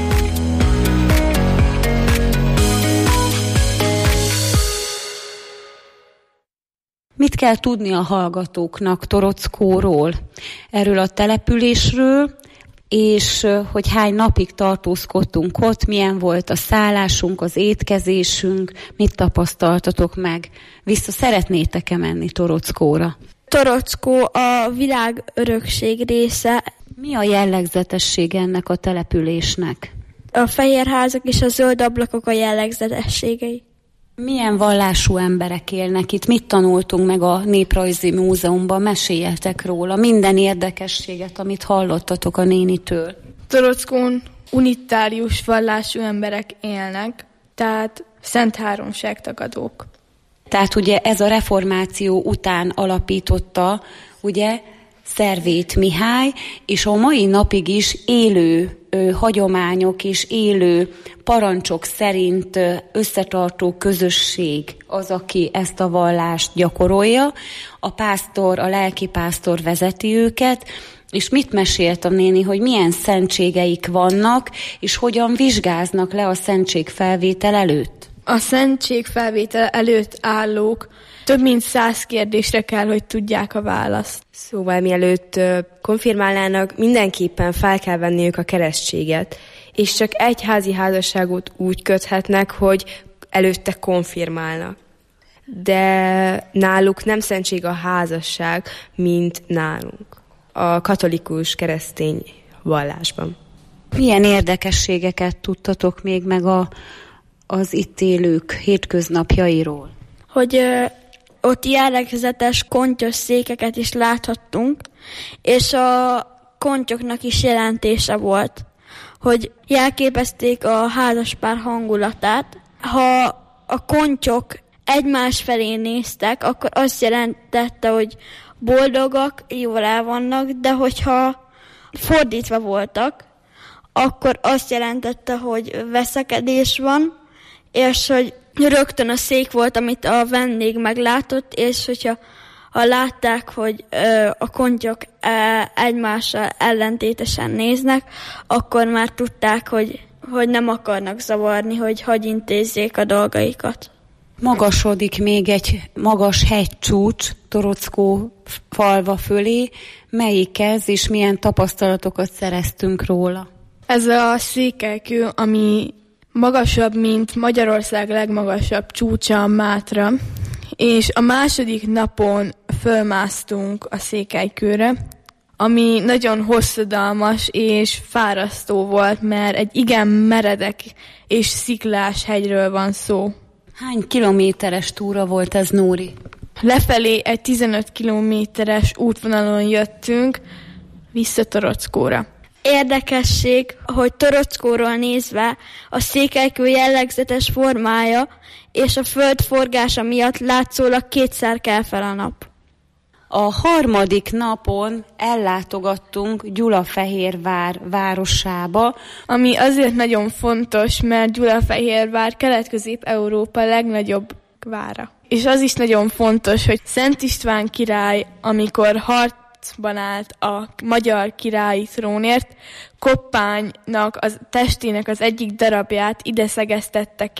Mit kell tudni a hallgatóknak Torockóról, erről a településről, és hogy hány napig tartózkodtunk ott, milyen volt a szállásunk, az étkezésünk, mit tapasztaltatok meg? Vissza szeretnétek-e menni Torockóra? Torockó a világ örökség része. Mi a jellegzetesség ennek a településnek? A fehér házak és a zöld ablakok a jellegzetességei. Milyen vallású emberek élnek itt? Mit tanultunk meg a Néprajzi Múzeumban? Meséljetek róla, minden érdekességet, amit hallottatok a nénitől. Torockón unitárius vallású emberek élnek, tehát szent háromságtagadók. Tehát ugye ez a reformáció után alapította, ugye, Szervét Mihály, és a mai napig is élő ö, hagyományok és élő parancsok szerint ö, összetartó közösség az, aki ezt a vallást gyakorolja. A pásztor, a lelkipásztor vezeti őket, és mit mesélt a néni, hogy milyen szentségeik vannak, és hogyan vizsgáznak le a szentségfelvétel előtt? A szentségfelvétel előtt állók több mint száz kérdésre kell, hogy tudják a választ. Szóval mielőtt konfirmálnának, mindenképpen fel kell venniük a keresztséget, és csak egy házi házasságot úgy köthetnek, hogy előtte konfirmálnak. De náluk nem szentség a házasság, mint nálunk, a katolikus keresztény vallásban. Milyen érdekességeket tudtatok még meg a, az itt élők hétköznapjairól? Hogy ö, ott jellegzetes kontyos székeket is láthattunk, és a kontyoknak is jelentése volt, hogy jelképezték a házaspár hangulatát. Ha a kontyok egymás felé néztek, akkor azt jelentette, hogy boldogak, jól el vannak, de hogyha fordítva voltak, akkor azt jelentette, hogy veszekedés van, és hogy rögtön a szék volt, amit a vendég meglátott, és hogyha ha látták, hogy ö, a kontyok ö, egymással ellentétesen néznek, akkor már tudták, hogy, hogy nem akarnak zavarni, hogy hagy intézzék a dolgaikat. Magasodik még egy magas hegycsúcs Torockó falva fölé. Melyik ez, és milyen tapasztalatokat szereztünk róla? Ez a Székelykő, ami magasabb, mint Magyarország legmagasabb csúcsa, a Mátra, és a második napon fölmásztunk a Székelykőre, ami nagyon hosszadalmas és fárasztó volt, mert egy igen meredek és sziklás hegyről van szó. Hány kilométeres túra volt ez, Nóri? Lefelé egy tizenöt kilométeres útvonalon jöttünk vissza Torockóra. Érdekesség, hogy Torockóról nézve a Székelykő jellegzetes formája és a föld forgása miatt látszólag kétszer kel fel a nap. A harmadik napon ellátogattunk Gyulafehérvár városába, ami azért nagyon fontos, mert Gyulafehérvár Kelet-Közép-Európa legnagyobb vára. És az is nagyon fontos, hogy Szent István király, amikor harcban állt a magyar királyi trónért, Koppánynak, a testének az egyik darabját ide szegeztette ki.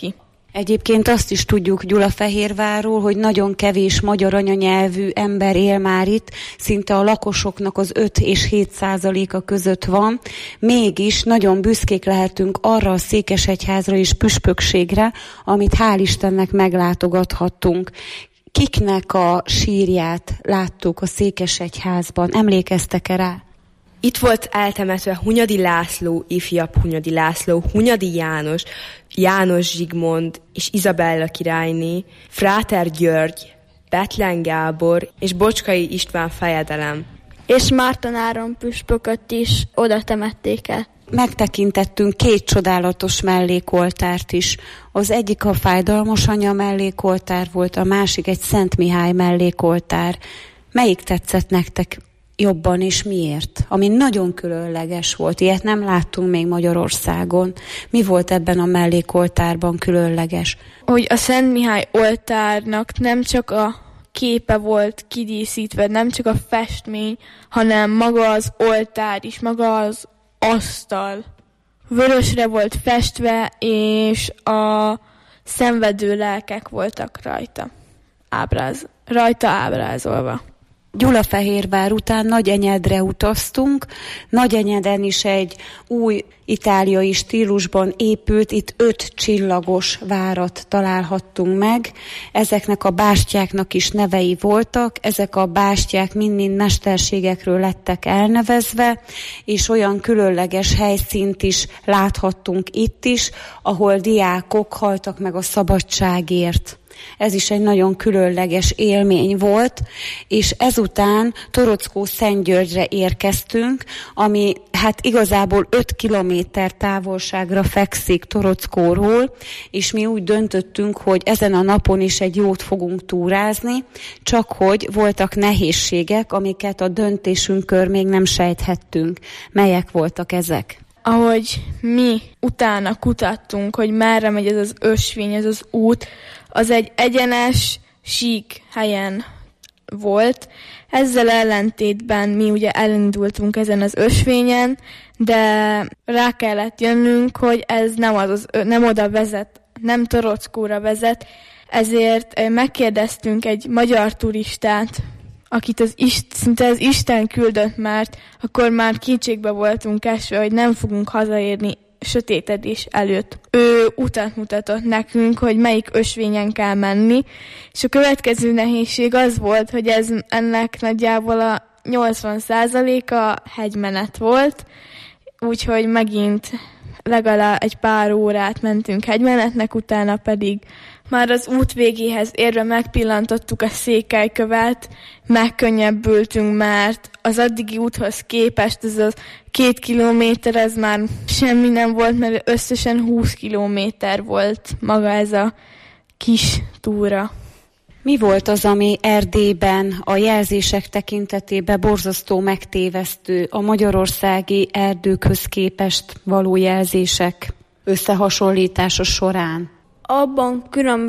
Egyébként azt is tudjuk Gyulafehérvárról, hogy nagyon kevés magyar anyanyelvű ember él már itt, szinte a lakosoknak az öt és hét százaléka között van. Mégis nagyon büszkék lehetünk arra a székesegyházra és püspökségre, amit hál' Istennek meglátogathattunk. Kiknek a sírját láttuk a székesegyházban? Emlékeztek-e rá? Itt volt eltemetve Hunyadi László, ifjabb Hunyadi László, Hunyadi János, János Zsigmond és Izabella királyné, Fráter György, Bethlen Gábor és Bocskai István fejedelem. És Márton Áron püspököt is oda temették el. Megtekintettünk két csodálatos mellékoltárt is. Az egyik a Fájdalmas Anya mellékoltár volt, a másik egy Szent Mihály mellékoltár. Melyik tetszett nektek jobban és miért? Ami nagyon különleges volt, ilyet nem láttunk még Magyarországon. Mi volt ebben a mellékoltárban különleges? Hogy a Szent Mihály oltárnak nem csak a képe volt kidíszítve, nem csak a festmény, hanem maga az oltár is, maga az asztal. Vörösre volt festve, és a szenvedő lelkek voltak rajta, ábráz, rajta ábrázolva. Gyulafehérvár után Nagyenyedre utaztunk. Nagyenyeden is egy új itáliai stílusban épült, itt öt csillagos várat találhattunk meg. Ezeknek a bástyáknak is nevei voltak, ezek a bástyák mind-mind mesterségekről lettek elnevezve, és olyan különleges helyszínt is láthattunk itt is, ahol diákok haltak meg a szabadságért. Ez is egy nagyon különleges élmény volt, és ezután Torockó-Szentgyörgyre érkeztünk, ami hát igazából öt kilométer távolságra fekszik Torockóról, és mi úgy döntöttünk, hogy ezen a napon is egy jót fogunk túrázni, csak hogy voltak nehézségek, amiket a döntésünkkor még nem sejthettünk. Melyek voltak ezek? Ahogy mi utána kutattunk, hogy merre megy ez az ösvény, ez az út, az egy egyenes, sík helyen volt. Ezzel ellentétben mi ugye elindultunk ezen az ösvényen, de rá kellett jönnünk, hogy ez nem, az, az, nem oda vezet, nem Torockóra vezet, ezért megkérdeztünk egy magyar turistát, akit az Ist, szinte az Isten küldött, mert akkor már kétségbe voltunk esve, hogy nem fogunk hazaérni sötétedés előtt. Ő utat mutatott nekünk, hogy melyik ösvényen kell menni, és a következő nehézség az volt, hogy ez ennek nagyjából a nyolcvan százaléka hegymenet volt, úgyhogy megint legalább egy pár órát mentünk hegymenetnek, utána pedig már az út végéhez érve megpillantottuk a Székelykövet, megkönnyebbültünk, mert az addigi úthoz képest ez a két kilométer, ez már semmi nem volt, mert összesen húsz kilométer volt maga ez a kis túra. Mi volt az, ami Erdélyben a jelzések tekintetében borzasztó megtévesztő, a magyarországi erdőkhöz képest való jelzések összehasonlítása során? Abban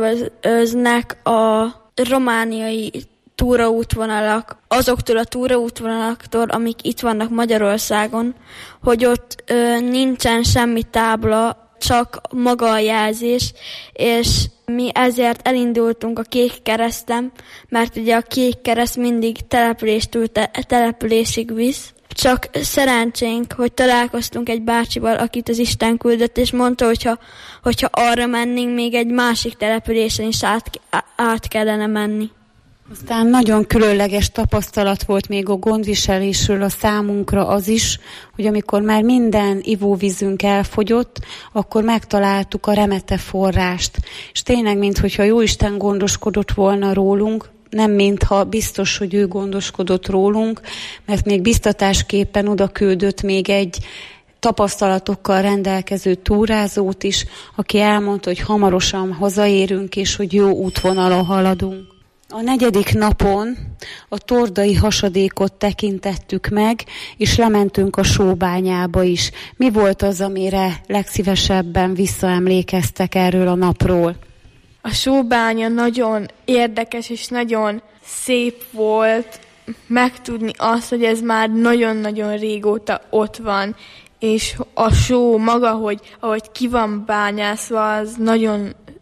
különböznek a romániai túraútvonalak azoktól a túraútvonalaktól, amik itt vannak Magyarországon, hogy ott ö, nincsen semmi tábla, csak maga a jelzés, és mi ezért elindultunk a Kék Kereszten, mert ugye a Kék Kereszt mindig településtől te- településig visz. Csak szerencsénk, hogy találkoztunk egy bácsival, akit az Isten küldött, és mondta, hogyha, hogyha arra mennénk, még egy másik településen is át, át kellene menni. Aztán nagyon különleges tapasztalat volt még a gondviselésről a számunkra az is, hogy amikor már minden ivóvízünk elfogyott, akkor megtaláltuk a remete forrást. És tényleg, minthogyha Jóisten gondoskodott volna rólunk, nem mintha biztos, hogy ő gondoskodott rólunk, mert még biztatásképpen oda küldött még egy tapasztalatokkal rendelkező túrázót is, aki elmondta, hogy hamarosan hazaérünk, és hogy jó útvonalon haladunk. A negyedik napon a tordai hasadékot tekintettük meg, és lementünk a sóbányába is. Mi volt az, amire legszívesebben visszaemlékeztek erről a napról? A sóbánya nagyon érdekes és nagyon szép volt megtudni azt, hogy ez már nagyon-nagyon régóta ott van, és a só maga, hogy ahogy ki van bányászva, az nagyon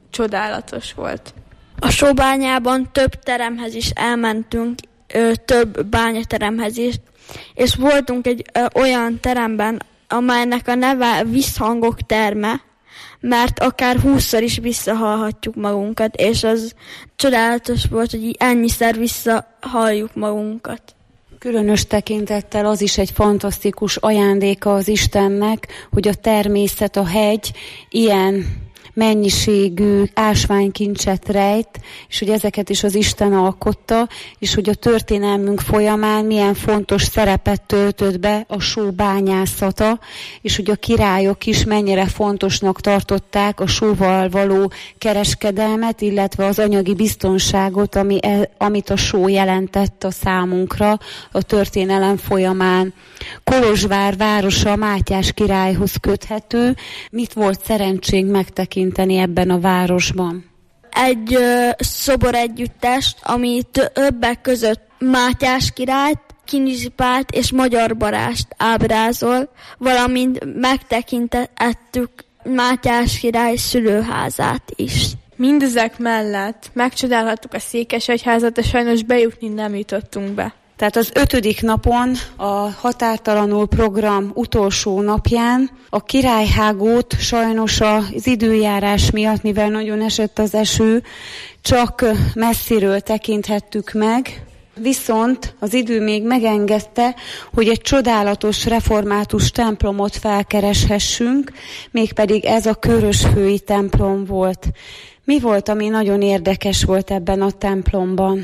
csodálatos volt. A sóbányában több teremhez is elmentünk, ö, több bányateremhez is, és voltunk egy ö, olyan teremben, amelynek a neve Visszhangok terme, mert akár húszszor is visszahallhatjuk magunkat, és az csodálatos volt, hogy ennyiszer visszahalljuk magunkat. Különös tekintettel az is egy fantasztikus ajándéka az Istennek, hogy a természet, a hegy ilyen mennyiségű ásványkincset rejt, és hogy ezeket is az Isten alkotta, és hogy a történelmünk folyamán milyen fontos szerepet töltött be a só bányászata, és hogy a királyok is mennyire fontosnak tartották a sóval való kereskedelmet, illetve az anyagi biztonságot, ami, amit a só jelentett a számunkra a történelem folyamán. Kolozsvár városa Mátyás királyhoz köthető. Mit volt szerencsénk megtekinteni ebben a városban? Egy ö, szobor együttest, ami többek között Mátyás királyt, Kinizsi Pált és Magyar Barást ábrázol, valamint megtekintettük Mátyás király szülőházát is. Mindezek mellett megcsodálhattuk a székesegyházat, de sajnos bejutni nem jutottunk be. Tehát az ötödik napon, a Határtalanul program utolsó napján a királyhágót sajnos az időjárás miatt, mivel nagyon esett az eső, csak messziről tekinthettük meg, viszont az idő még megengedte, hogy egy csodálatos református templomot felkereshessünk, mégpedig ez a körösfői templom volt. Mi volt, ami nagyon érdekes volt ebben a templomban?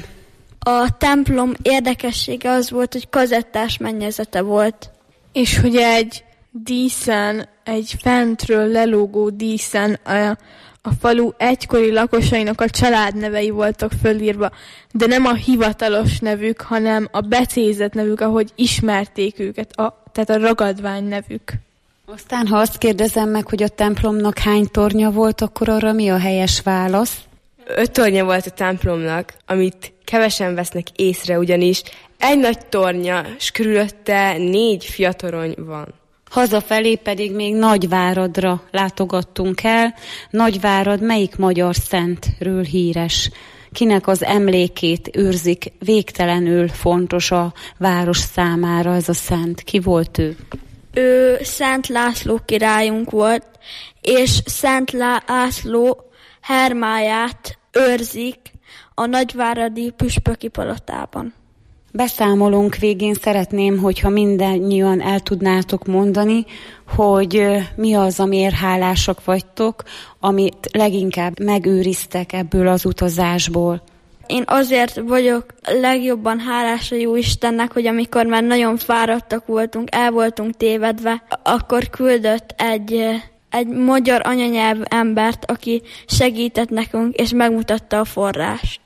A templom érdekessége az volt, hogy kazettás mennyezete volt. És hogy egy díszen, egy fentről lelógó díszen a, a falu egykori lakosainak a családnevei voltak fölírva, de nem a hivatalos nevük, hanem a becézett nevük, ahogy ismerték őket, a, tehát a ragadvány nevük. Aztán, ha azt kérdezem meg, hogy a templomnak hány tornya volt, akkor arra mi a helyes válasz? Öt tornya volt a templomnak, amit kevesen vesznek észre, ugyanis egy nagy tornya, s körülötte négy fiatorony van. Hazafelé pedig még Nagyváradra látogattunk el. Nagyvárad melyik magyar szentről híres? Kinek az emlékét őrzik? Végtelenül fontos a város számára ez a szent. Ki volt ő? Ő Szent László királyunk volt, és Szent László hermáját őrzik a nagyváradi püspöki palotában. Beszámolónk végén szeretném, hogyha mindannyian el tudnátok mondani, hogy mi az, amiért hálásak vagytok, amit leginkább megőriztek ebből az utazásból. Én azért vagyok legjobban hálás a Jóistennek, hogy amikor már nagyon fáradtak voltunk, el voltunk tévedve, akkor küldött egy, egy magyar anyanyelvű embert, aki segített nekünk és megmutatta a forrást.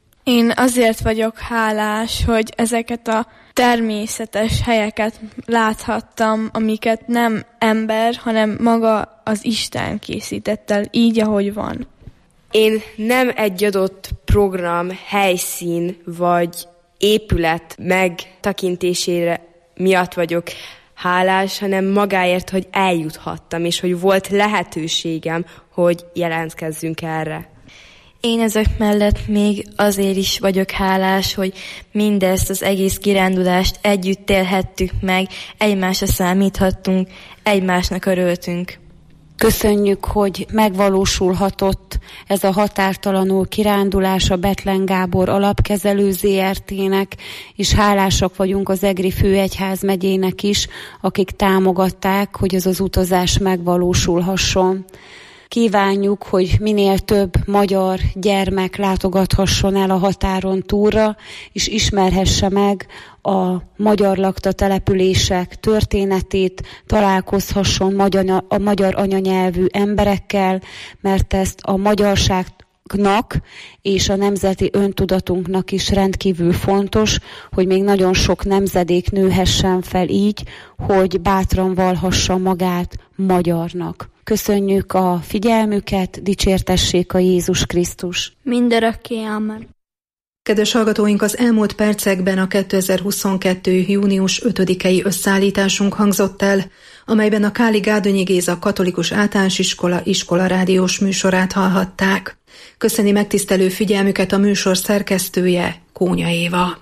Én azért vagyok hálás, hogy ezeket a természetes helyeket láthattam, amiket nem ember, hanem maga az Isten készített el, így, ahogy van. Én nem egy adott program, helyszín vagy épület megtekintésére miatt vagyok hálás, hanem magáért, hogy eljuthattam, és hogy volt lehetőségem, hogy jelentkezzünk erre. Én ezek mellett még azért is vagyok hálás, hogy mindezt az egész kirándulást együtt élhettük meg, egymásra számíthattunk, egymásnak örültünk. Köszönjük, hogy megvalósulhatott ez a határtalanul kirándulás a Bethlen Gábor alapkezelő zé er té-nek, és hálásak vagyunk az Egri főegyházmegyének is, akik támogatták, hogy ez az utazás megvalósulhasson. Kívánjuk, hogy minél több magyar gyermek látogathasson el a határon túlra, és ismerhesse meg a magyar lakta települések történetét, találkozhasson magyar, a magyar anyanyelvű emberekkel, mert ezt a magyarságnak és a nemzeti öntudatunknak is rendkívül fontos, hogy még nagyon sok nemzedék nőhessen fel így, hogy bátran vallhassa magát magyarnak. Köszönjük a figyelmüket, dicsértessék a Jézus Krisztus. Mindörökké, amen. Kedves hallgatóink, az elmúlt percekben a kétezer-huszonkettő. június ötödikei összeállításunk hangzott el, amelyben a Káli Gárdonyi Géza Katolikus Általános Iskola iskola rádiós műsorát hallhatták. Köszöni megtisztelő figyelmüket a műsor szerkesztője, Kónya Éva.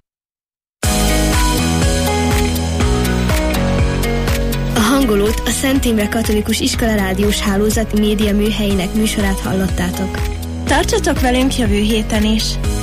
A hangolót a Szent Imre Katolikus Iskola rádiós hálózat média műhelyének műsorát hallottátok. Tartsatok velünk jövő héten is!